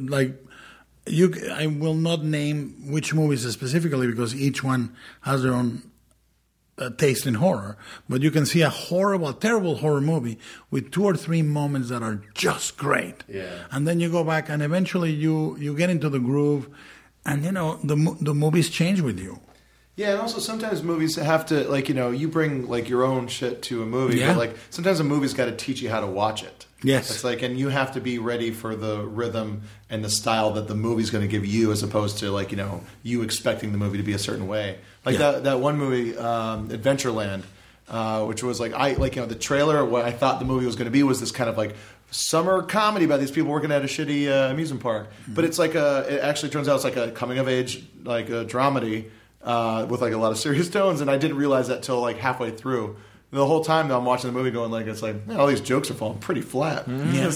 I will not name which movies specifically because each one has their own taste in horror, but you can see a terrible horror movie with 2 or 3 moments that are just great. Yeah. And then you go back and eventually you get into the groove, and the movies change with you. Yeah, and also sometimes movies have to you bring your own shit to a movie, yeah. But sometimes a movie's got to teach you how to watch it. Yes. It's and you have to be ready for the rhythm and the style that the movie's going to give you, as opposed to you expecting the movie to be a certain way. That one movie, Adventureland, which was the trailer. What I thought the movie was going to be was this kind of summer comedy about these people working at a shitty amusement park. Mm-hmm. But it's it actually turns out it's a coming of age a dramedy with a lot of serious tones, and I didn't realize that till halfway through. The whole time I'm watching the movie going all these jokes are falling pretty flat. Yes.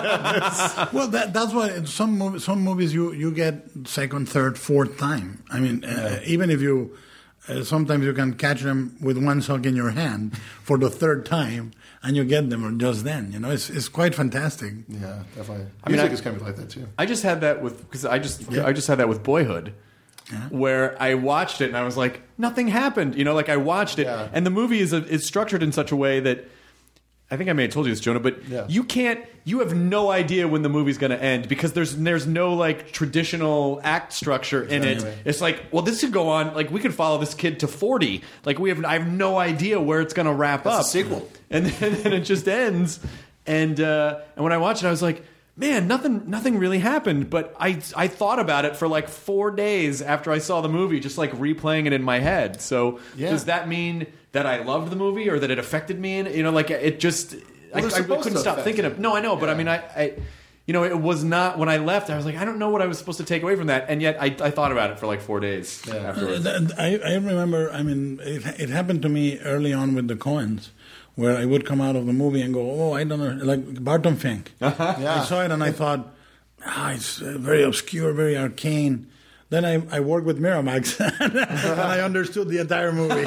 Well, that's why some movies you get second, third, fourth time. I mean, even if you sometimes you can catch them with one sock in your hand for the third time, and you get them just then. It's quite fantastic. Yeah, definitely. Music is kind of like that too. I just had that I just had that with Boyhood. Yeah. Where I watched it and I was like, nothing happened. I watched it, and the movie is structured in such a way that I think I may have told you this, Jonah, but you have no idea when the movie's going to end because there's no traditional act structure in it. It's this could go on. We could follow this kid to 40. I have no idea where it's going to wrap up. It's a sequel, and then it just ends. And when I watched it, I was like, man, nothing really happened, but I thought about it for 4 days after I saw the movie, just replaying it in my head. So does that mean that I loved the movie or that it affected me? And it just I couldn't stop thinking of. No, I know, but I mean, I it was not when I left. I was I don't know what I was supposed to take away from that, and yet I thought about it for 4 daars afterwards. I remember. I mean, it happened to me early on with the Coens, where I would come out of the movie and go, I don't know, like Barton Fink. I saw it and I thought, it's very obscure, very arcane. Then I worked with Miramax and I understood the entire movie.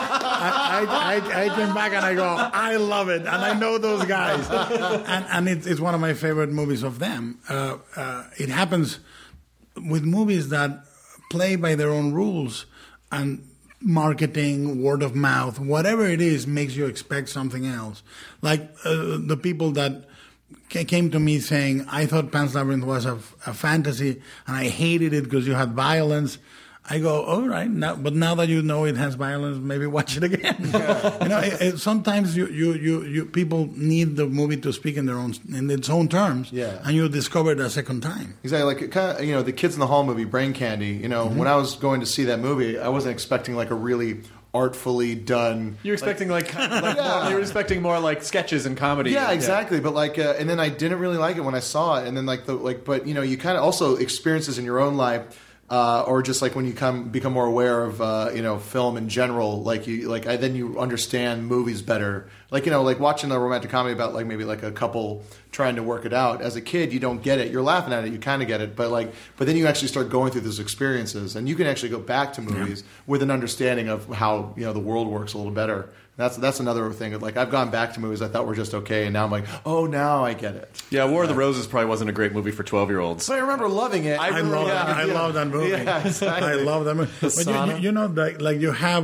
I came back and I go, I love it, and I know those guys. And it's one of my favorite movies of them. It happens with movies that play by their own rules, and marketing, word of mouth, whatever it is, makes you expect something else. The people that came to me saying, I thought Pan's Labyrinth was a fantasy, and I hated it because you had violence. I go, all right, but now that you know it has violence, maybe watch it again. Sometimes you people need the movie to speak in its own terms, and you discover it a second time. Exactly, like kind of, the Kids in the Hall movie, Brain Candy. When I was going to see that movie, I wasn't expecting like a really artfully done. You're expecting more, you're expecting more like sketches and comedy. Yeah, exactly. But like, and then I didn't really like it when I saw it, and then but you kind of also experiences in your own life. Or just like when you become more aware of film in general, then you understand movies better. Like watching a romantic comedy about like maybe like a couple trying to work it out. As a kid, you don't get it. You're laughing at it. You kind of get it, but then you actually start going through those experiences, and you can actually go back to movies with an understanding of how the world works a little better. That's another thing. Like I've gone back to movies I thought were just okay, and now I'm like, oh, now I get it. Yeah, War of the Roses probably wasn't a great movie for 12-year-olds. But I remember loving it. I love that movie. Yeah, exactly. I love that movie. But you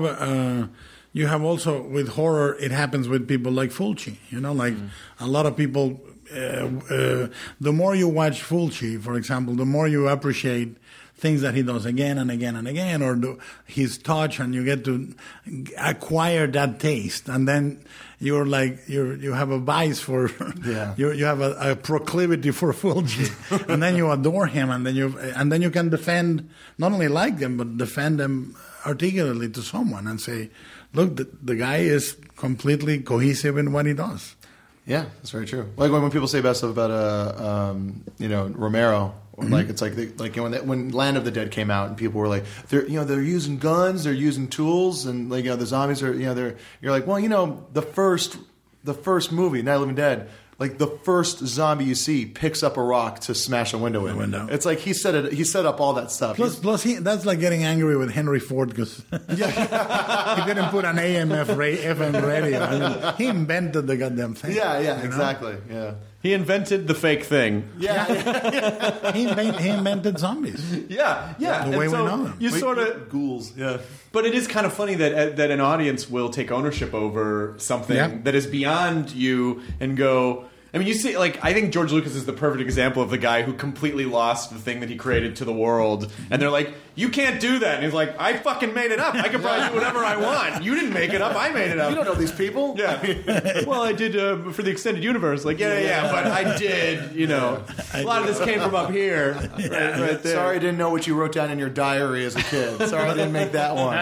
have also with horror, it happens with people like Fulci. A lot of people. The more you watch Fulci, for example, the more you appreciate things that he does again and again and again, or his touch, and you get to acquire that taste, and then you have a vice for you have a proclivity for Fulci, and then you adore him, and then you can defend, not only like them, but defend them articulately to someone and say, look, the guy is completely cohesive in what he does. Yeah, that's very true. Like when people say bad stuff about Romero, or like it's like when Land of the Dead came out and people were like, they're using guns, they're using tools, and the zombies are you're like, well, the first movie, Night of the Living Dead, like the first zombie you see picks up a rock to smash a window in. It's like he set up all that stuff. Plus that's like getting angry with Henry Ford because he didn't put an AM FM radio. I mean, he invented the goddamn thing. Yeah, exactly. Yeah. He invented the fake thing. Yeah. He invented zombies. Yeah. The way we know them. You sort of ghouls. Yeah. But it is kind of funny that an audience will take ownership over something that is beyond you and go. I mean, you see, I think George Lucas is the perfect example of the guy who completely lost the thing that he created to the world. And they're like, you can't do that. And he's like, I fucking made it up. I can probably do whatever I want. You didn't make it up. I made it up. You don't know these people. Yeah. Well, I did for the extended universe. Like, yeah, but I did, a lot of this came from up here. Right there. Sorry I didn't know what you wrote down in your diary as a kid. Sorry I didn't make that one.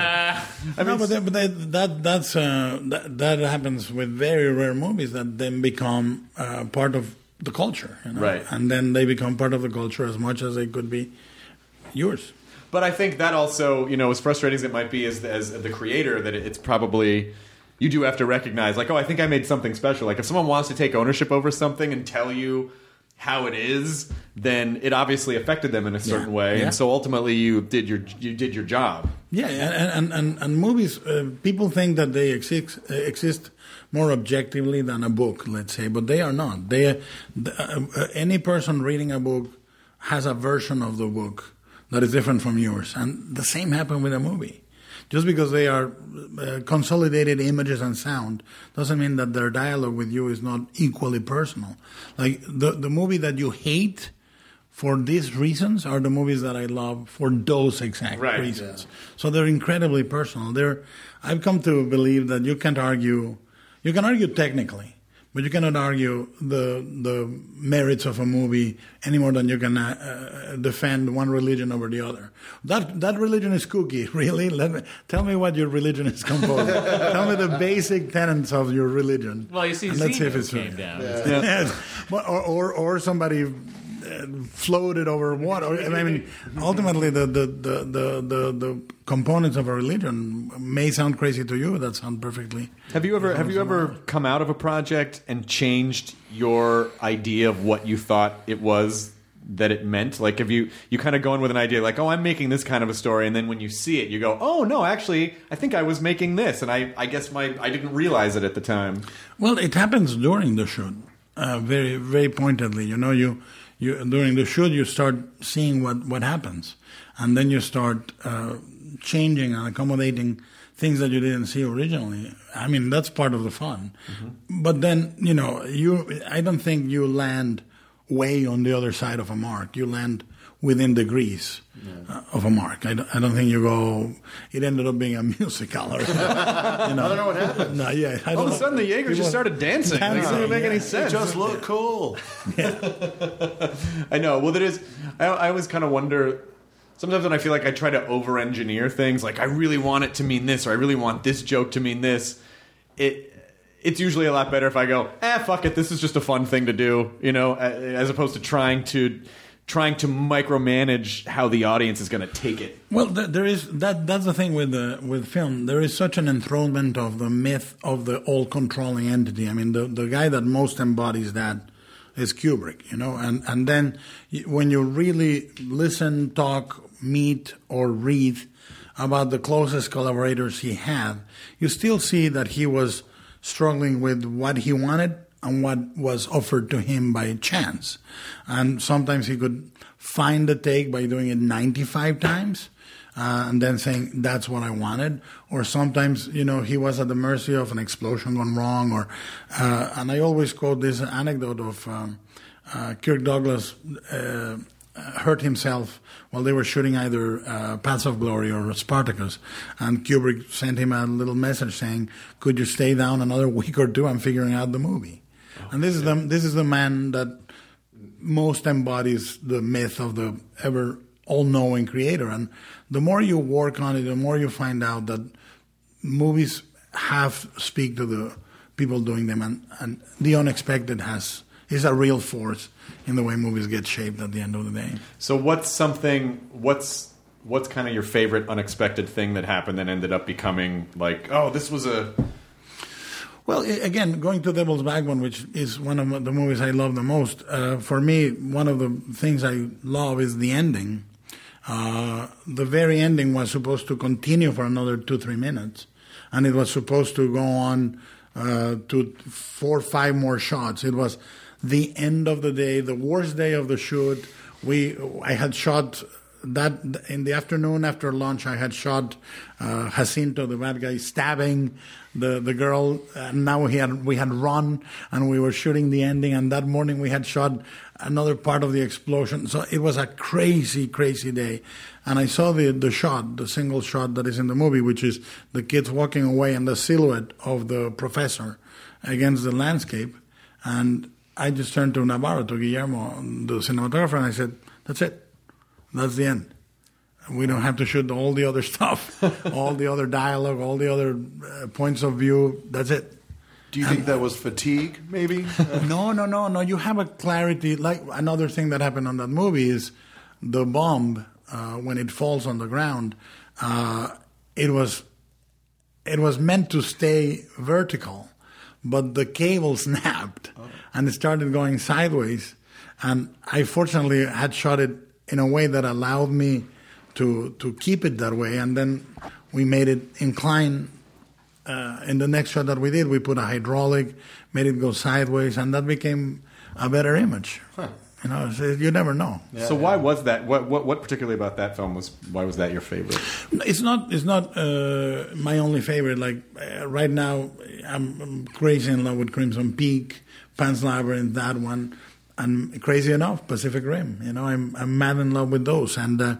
That happens with very rare movies that then become part of the culture, right? And then they become part of the culture as much as they could be yours. But I think that also, as frustrating as it might be as the creator, that it's probably, you do have to recognize, like, oh, I think I made something special. Like, if someone wants to take ownership over something and tell you how it is, then it obviously affected them in a certain way, and so ultimately you did your job. Yeah, and movies, people think that they exist more objectively than a book, let's say, but they are not. Any person reading a book has a version of the book that is different from yours, and the same happened with a movie. Just because they are consolidated images and sound doesn't mean that their dialogue with you is not equally personal. Like the movie that you hate for these reasons are the movies that I love for those exact reasons. Yeah. So they're incredibly personal. I've come to believe that you can't argue. You can argue technically, but you cannot argue the merits of a movie any more than you can defend one religion over the other. That religion is kooky, really. Tell me what your religion is composed of. Tell me the basic tenets of your religion. Well, you see, Xenu came down. Yeah. or somebody floated over water. I mean, ultimately, the components of a religion may sound crazy to you. That sound perfectly. Have you ever come out of a project and changed your idea of what you thought it was that it meant? Like, if you kind of go in with an idea like, oh, I'm making this kind of a story, and then when you see it, you go, oh no, actually, I think I was making this, and I guess I didn't realize it at the time. Well, it happens during the shoot, very very pointedly. You during the shoot, you start seeing what happens, and then you start changing and accommodating things that you didn't see originally. I mean, that's part of the fun. But then, I don't think you land way on the other side of a mark. You land within degrees of a mark. I don't think you go. It ended up being a musical, or I don't know what happened. No, yeah. All of a sudden, the Jaegers just started dancing. It doesn't make any sense. It just looked cool. I know. Well, there is. I always kind of wonder. Sometimes when I feel like I try to over-engineer things, like I really want it to mean this, or I really want this joke to mean this, it's usually a lot better if I go, fuck it, this is just a fun thing to do, as opposed to trying to micromanage how the audience is going to take it. Well, there is that's the thing with film. There is such an enthronement of the myth of the all-controlling entity. I mean, the guy that most embodies that is Kubrick, and then when you really listen, talk, meet, or read about the closest collaborators he had, you still see that he was struggling with what he wanted and what was offered to him by chance. And sometimes he could find the take by doing it 95 times and then saying, that's what I wanted. Or sometimes, he was at the mercy of an explosion gone wrong. And I always quote this anecdote of Kirk Douglas hurt himself while they were shooting either Paths of Glory or Spartacus. And Kubrick sent him a little message saying, could you stay down another week or two? I'm figuring out the movie. And this is the man that most embodies the myth of the ever all-knowing creator. And the more you work on it, the more you find out that movies speak to the people doing them, and the unexpected is a real force in the way movies get shaped at the end of the day. So what's kind of your favorite unexpected thing that happened that ended up becoming like, this was a... Well, again, going to Devil's Backbone, which is one of the movies I love the most, for me, one of the things I love is the ending. The very ending was supposed to continue for another 2-3 minutes, and it was supposed to go on to 4 or 5 more shots. It was the end of the day, the worst day of the shoot. I had shot that in the afternoon after lunch. I had shot Jacinto, the bad guy, stabbing the girl. And now we had run, and we were shooting the ending. And that morning we had shot another part of the explosion. So it was a crazy, crazy day. And I saw the single shot that is in the movie, which is the kids walking away and the silhouette of the professor against the landscape. And I just turned to Navarro, to Guillermo, the cinematographer, and I said, that's it. That's the end. We don't have to shoot all the other stuff, all the other dialogue, all the other points of view. That's it. Do you think that was fatigue, maybe? No. You have a clarity. Like another thing that happened on that movie is the bomb, when it falls on the ground, it was meant to stay vertical, but the cable snapped and it started going sideways. And I fortunately had shot it in a way that allowed me to keep it that way. And then we made it incline. In the next shot that we did, we put a hydraulic, made it go sideways, and that became a better image. Huh. You never know. Yeah, so why was that? What particularly about that film why was that your favorite? It's not my only favorite. Like right now, I'm crazy in love with Crimson Peak, Pan's Labyrinth, that one, and crazy enough, Pacific Rim. I'm mad in love with those.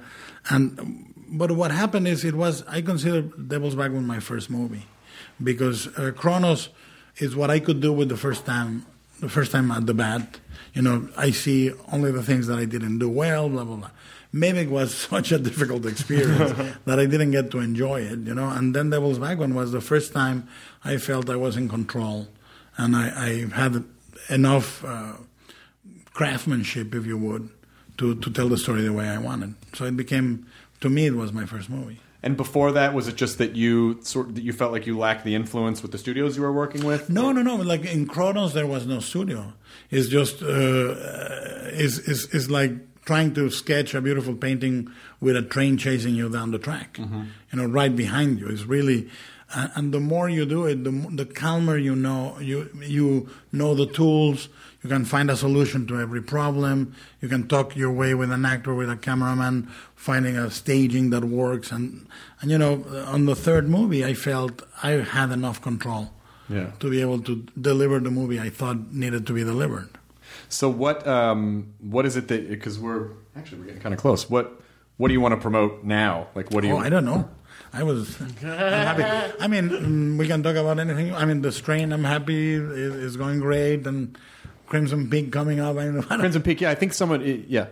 But what happened is I consider Devil's Backbone my first movie, because Kronos is what I could do with the first time at the bat. I see only the things that I didn't do well, blah, blah, blah. Mimic was such a difficult experience that I didn't get to enjoy it, And then Devil's Backbone was the first time I felt I was in control, and I had enough craftsmanship, if you would, to tell the story the way I wanted. So it became, to me, it was my first movie. And before that, was it just that you felt like you lacked the influence with the studios you were working with? No. Like in Kronos, there was no studio. It's just it's like trying to sketch a beautiful painting with a train chasing you down the track. Mm-hmm. Right behind you. It's really And the more you do it, the calmer you know. You know the tools. You can find a solution to every problem. You can talk your way with an actor, with a cameraman, finding a staging that works. And on the third movie, I felt I had enough control to be able to deliver the movie I thought needed to be delivered. So what is it that, because we're getting kind of close. What do you want to promote now? Like, what do you? I don't know. I'm happy. I mean, we can talk about anything. I mean, The Strain, I'm happy, is going great, and Crimson Peak coming up. Crimson Peak, yeah. I think someone, yeah.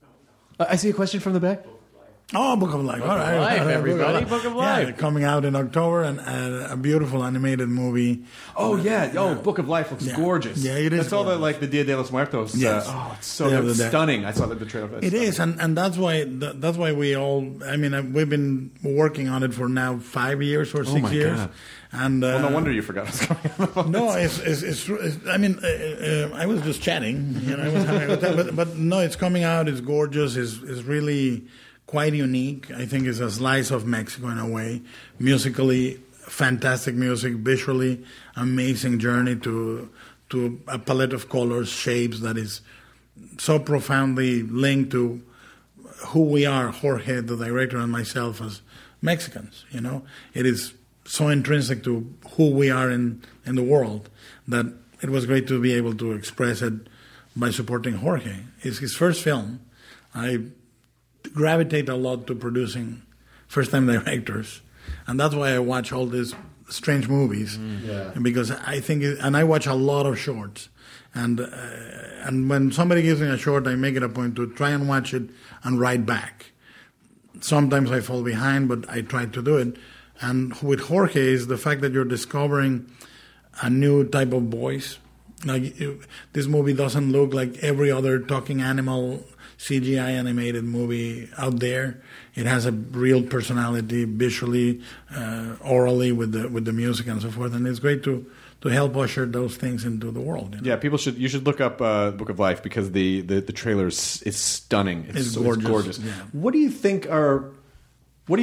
I see a question from the back. Oh, Book of Life. Book of Life, everybody. Book of Life. Yeah, coming out in October, and a beautiful animated movie. Oh, yeah. Oh, Book of Life looks gorgeous. Yeah, it is. That's all the Dia de los Muertos. Yes. It's so stunning. I saw the trailer. It is, and that's why we all. I mean, we've been working on it for now 5 years or 6 years. God. And well, no wonder you forgot it was coming up. No, it's I mean, I was just chatting. I was having a time, but no, it's coming out. It's gorgeous. It's really quite unique. I think it's a slice of Mexico in a way. Musically, fantastic music. Visually, amazing journey to a palette of colors, shapes that is so profoundly linked to who we are, Jorge, the director, and myself as Mexicans. It is so intrinsic to who we are in the world that it was great to be able to express it by supporting Jorge. It's his first film. I gravitate a lot to producing first-time directors, and that's why I watch all these strange movies. Because I think, and I watch a lot of shorts, and when somebody gives me a short, I make it a point to try and watch it and write back. Sometimes I fall behind, but I try to do it. And with Jorge is the fact that you're discovering a new type of voice. Like this movie doesn't look like every other talking animal CGI animated movie out there. It has a real personality visually, orally with the music and so forth, and it's great to help usher those things into the world. Yeah, you should look up Book of Life because the trailer is stunning. It's gorgeous. It's gorgeous. Yeah. What do you think what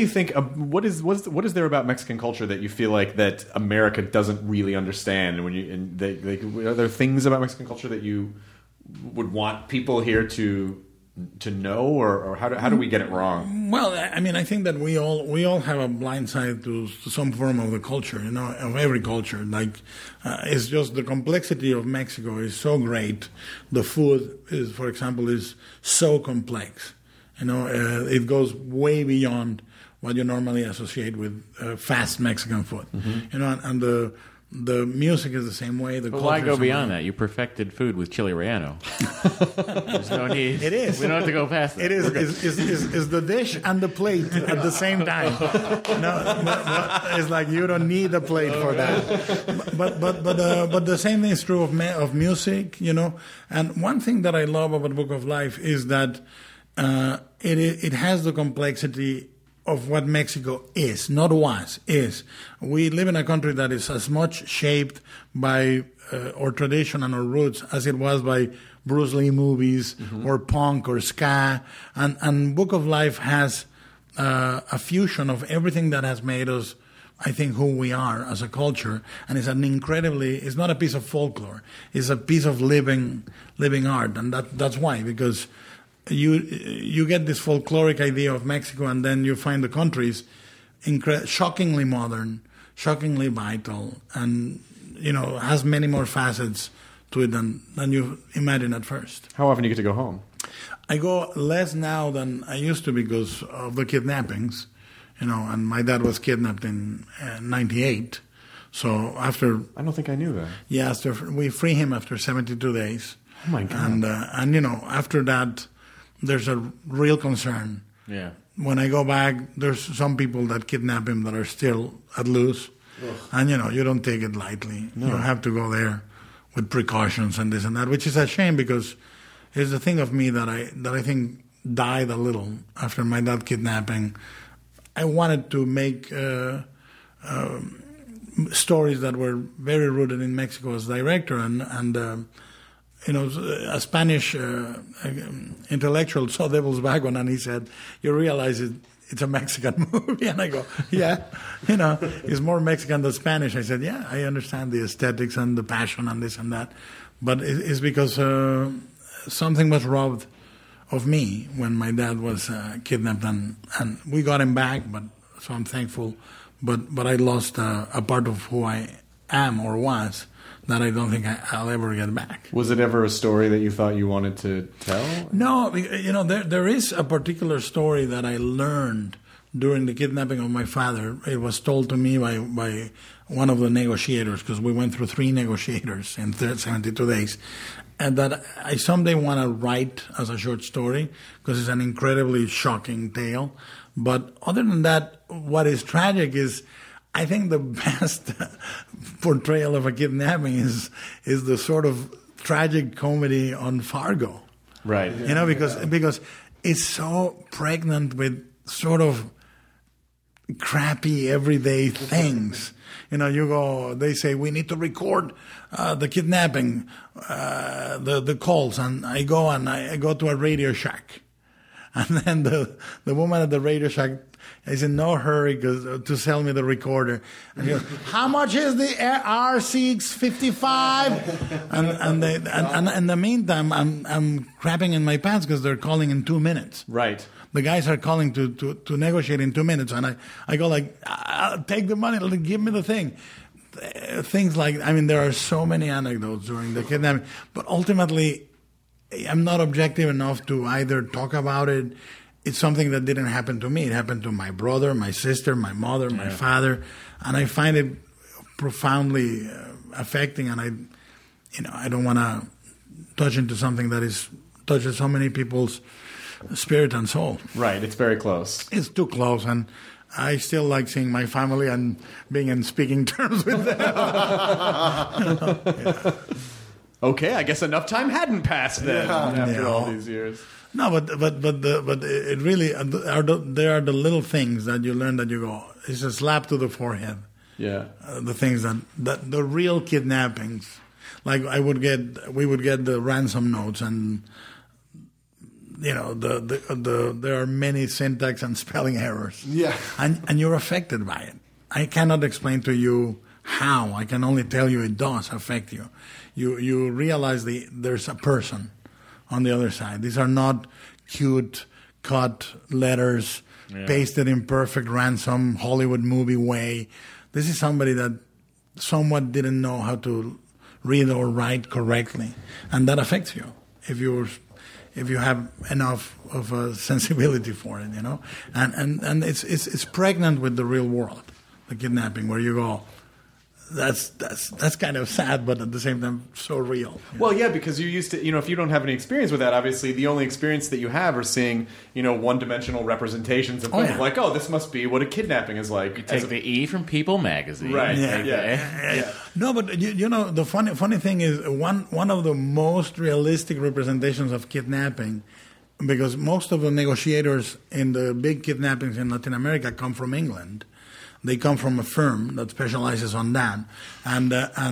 is there about Mexican culture that you feel like that America doesn't really understand? Are there things about Mexican culture that you would want people here to know, or how do we get it wrong? Well, I mean, I think that we all have a blind side to some form of the culture, of every culture. Like, it's just the complexity of Mexico is so great. The food is, for example, is so complex. It goes way beyond what you normally associate with fast Mexican food. Mm-hmm. And the music is the same way. But why go beyond that? You perfected food with chili relleno. There's no need. It is. We don't have to go past that. It is the dish and the plate at the same time. It's like you don't need a plate for that. But the same thing is true of music, And one thing that I love about Book of Life is that it has the complexity of what Mexico is, not was, is. We live in a country that is as much shaped by our tradition and our roots as it was by Bruce Lee movies or punk or ska. And Book of Life has a fusion of everything that has made us, I think, who we are as a culture. And it's it's not a piece of folklore. It's a piece of living art. And that's why, because you get this folkloric idea of Mexico, and then you find the countries shockingly modern, shockingly vital, and has many more facets to it than you imagine at first. How often do you get to go home? I go less now than I used to because of the kidnappings, and my dad was kidnapped in 98. So after... I don't think I knew that. Yeah, we free him after 72 days. Oh my God. And after that, there's a real concern. Yeah. When I go back, there's some people that kidnap him that are still at loose. Ugh. And, you don't take it lightly. No. You have to go there with precautions and this and that, which is a shame because it's the thing of me that I think died a little after my dad kidnapping. I wanted to make stories that were very rooted in Mexico as director, and a Spanish intellectual saw Devil's Backbone, and he said, "You realize it's a Mexican movie. And I go, yeah, it's more Mexican than Spanish. I said, yeah, I understand the aesthetics and the passion and this and that. But it's because something was robbed of me when my dad was kidnapped, and we got him back, so I'm thankful. But I lost a part of who I am or was that I don't think I'll ever get back. Was it ever a story that you thought you wanted to tell? No, there is a particular story that I learned during the kidnapping of my father. It was told to me by one of the negotiators, because we went through 3 negotiators in 72 days, and that I someday want to write as a short story, because it's an incredibly shocking tale. But other than that, what is tragic is, I think the best portrayal of a kidnapping is the sort of tragic comedy on Fargo. Right. Because it's so pregnant with sort of crappy everyday things. They say, we need to record the kidnapping, the calls, and I go to a Radio Shack. And then the woman at the Radio Shack is in no hurry to sell me the recorder. And she goes, how much is the R655? And in the meantime, I'm crapping in my pants because they're calling in 2 minutes. Right. The guys are calling to negotiate in 2 minutes. And I go like, take the money, give me the thing. Things like, there are so many anecdotes during the kidnapping. But ultimately, I'm not objective enough to either talk about it. It's something that didn't happen to me. It happened to my brother, my sister, my mother, my father, and I find it profoundly affecting. And I don't want to touch into something that touches so many people's spirit and soul. Right. It's very close. It's too close, and I still like seeing my family and being in speaking terms with them. Okay, I guess enough time hadn't passed then after all these years. No, but it really there are the little things that you learn that you go, it's a slap to the forehead. Yeah, the things that the real kidnappings, like we would get the ransom notes, and there are many syntax and spelling errors. Yeah, and you're affected by it. I cannot explain to you how. I can only tell you it does affect you. You realize there's a person on the other side. These are not cute cut letters pasted in perfect ransom Hollywood movie way. This is somebody that somewhat didn't know how to read or write correctly, and that affects you if you have enough of a sensibility for it, And it's pregnant with the real world, the kidnapping, where you go, That's kind of sad, but at the same time, so real. Well, yeah, because you're used to, if you don't have any experience with that, obviously, the only experience that you have are seeing, one-dimensional representations of things like, this must be what a kidnapping is like. You take the E from People magazine. Right. Yeah. No, but the funny thing is, one of the most realistic representations of kidnapping, because most of the negotiators in the big kidnappings in Latin America come from England. They come from a firm that specializes on that, and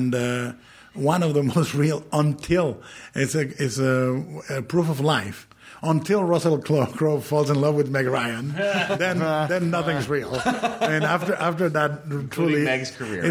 one of the most real, until it's a proof of life. Until Russell Crowe falls in love with Meg Ryan, then nothing's real. And after that, truly, Meg's career.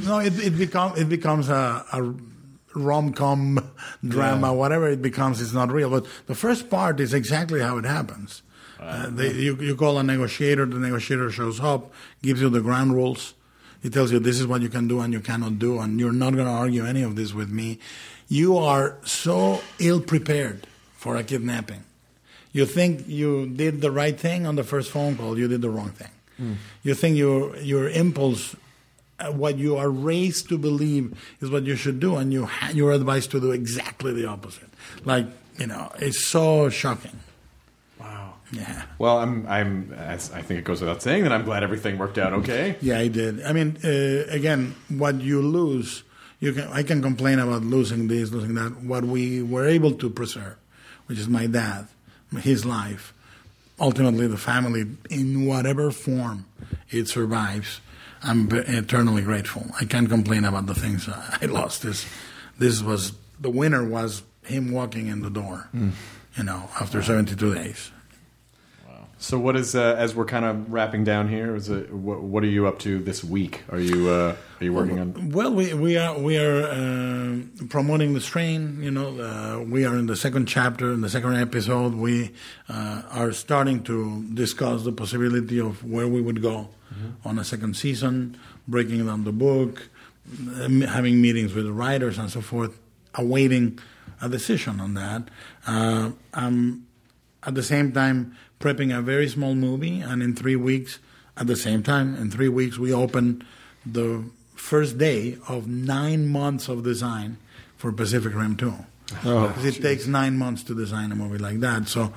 It becomes a rom-com drama, whatever it becomes. It's not real. But the first part is exactly how it happens. You call a negotiator, the negotiator shows up, gives you the ground rules. He tells you this is what you can do and you cannot do, and you're not going to argue any of this with me. You are so ill-prepared for a kidnapping. You think you did the right thing on the first phone call, you did the wrong thing. You think your impulse, what you are raised to believe is what you should do, and you're advised to do exactly the opposite. It's so shocking. Wow. Yeah. Well, I think it goes without saying that I'm glad everything worked out okay. Yeah, I did. Again, what you lose, I can complain about losing this, losing that. What we were able to preserve, which is my dad, his life, ultimately the family, in whatever form it survives, I'm eternally grateful. I can't complain about the things I lost. The winner was him walking in the door. After 72 days. Wow. So what is as we're kind of wrapping down here? What are you up to this week? Are you working on? Well, we are promoting The Strain. We are in the second chapter, in the second episode. We are starting to discuss the possibility of where we would go on a second season, breaking down the book, having meetings with the writers and so forth, awaiting a decision on that. I'm at the same time prepping a very small movie, and in 3 weeks, we open the first day of 9 months of design for Pacific Rim 2. Because it takes 9 months to design a movie like that. So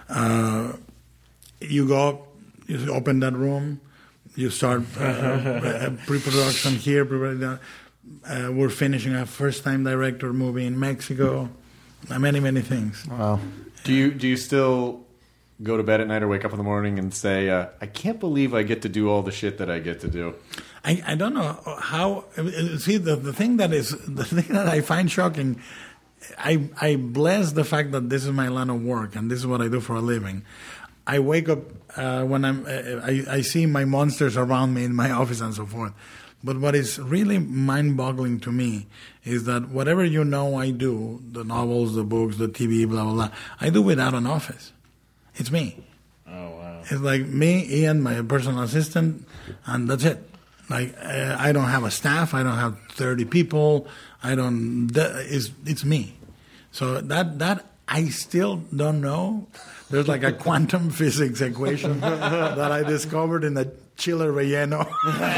you open that room, you start pre-production here, we're finishing a first-time director movie in Mexico, many things. Wow. Do you still go to bed at night or wake up in the morning and say, I can't believe I get to do all the shit that I get to do? I don't know how. See, the thing that I find shocking, I bless the fact that this is my line of work and this is what I do for a living. I wake up when I see my monsters around me in my office and so forth. But what is really mind-boggling to me is that whatever I do, the novels, the books, the TV, blah, blah, blah, I do without an office. It's me. Oh, wow. It's like me, Ian, my personal assistant, and that's it. Like, I don't have a staff. I don't have 30 people. It's me. So that I still don't know. There's like a quantum physics equation that I discovered in the chile relleno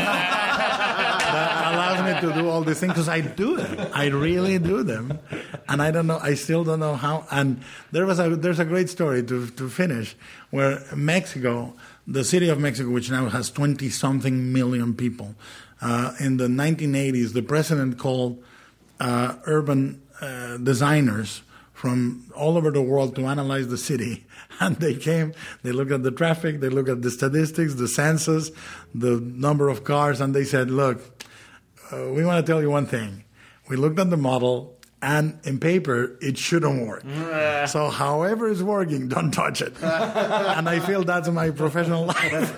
that allows me to do all these things because I do them. I really do them. And I don't know. I still don't know how. And there's a great story to finish where Mexico, the city of Mexico, which now has 20-something million people, in the 1980s, the president called urban designers from all over the world to analyze the city. And they came, they looked at the traffic, they looked at the statistics, the census, the number of cars, and they said, look, we want to tell you one thing. We looked at the model, and in paper, it shouldn't work. So however it's working, don't touch it. And I feel that's my professional life.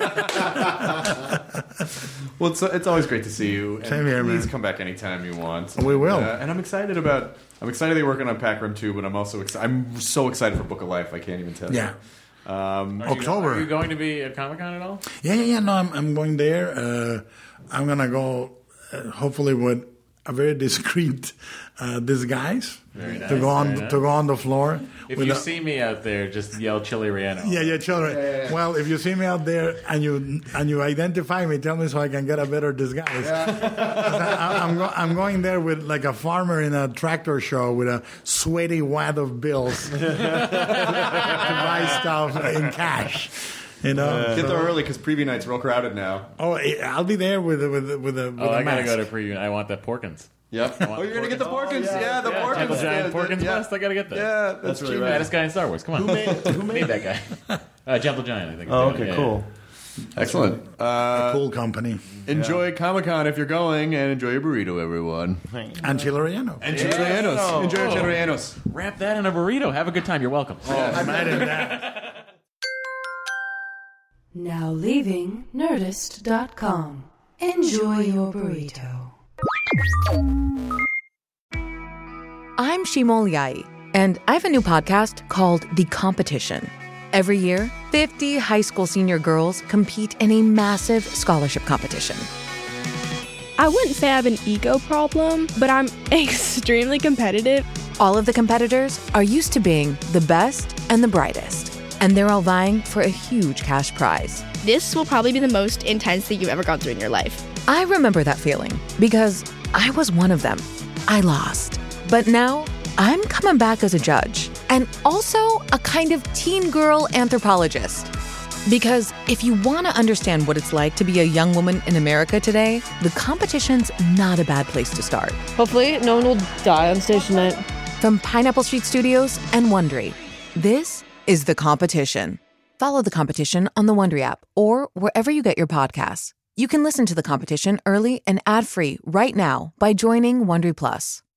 Well, it's always great to see you. Same here, man. Please come back anytime you want. We will. And I'm excited that you're working on Pac Rim 2, but I'm also I'm so excited for Book of Life. I can't even tell you. Yeah. October. Are you going to be at Comic-Con at all? Yeah. No, I'm going there. I'm going to go, hopefully, with a very discreet disguise to go on the floor. If you see me out there, just yell Chile Relleno. Yeah, Chile Relleno. Yeah. Well, if you see me out there and you identify me, tell me so I can get a better disguise. Yeah. I'm going there with like a farmer in a tractor show with a sweaty wad of bills to buy stuff in cash. Get there early because preview night's real crowded now. Oh, I'll be there with a I mask. gotta go to preview. I want that Porkins. Yep. Oh, you're gonna get the Porkins. Yeah, the Porkins. Gentle Giant Porkins bust. I gotta get that. Yeah, that's really right. Baddest guy in Star Wars. Come on. Who made that guy? Gentle Giant, I think. Oh, okay, cool. Excellent. A cool company. Enjoy Comic-Con if you're going, and enjoy your burrito, everyone. And Chile Relleno. And Chile Rellenos. Enjoy your Chile Rellenos. Wrap that in a burrito. Have a good time. You're welcome. Imagine that. Now leaving Nerdist.com. Enjoy your burrito. I'm Shimol Yai, and I have a new podcast called The Competition. Every year, 50 high school senior girls compete in a massive scholarship competition. I wouldn't say I have an ego problem, but I'm extremely competitive. All of the competitors are used to being the best and the brightest, and they're all vying for a huge cash prize. This will probably be the most intense thing you've ever gone through in your life. I remember that feeling because I was one of them. I lost. But now I'm coming back as a judge and also a kind of teen girl anthropologist. Because if you want to understand what it's like to be a young woman in America today, the competition's not a bad place to start. Hopefully no one will die on stage tonight. From Pineapple Street Studios and Wondery, this is The Competition. Follow The Competition on the Wondery app or wherever you get your podcasts. You can listen to The Competition early and ad-free right now by joining Wondery Plus.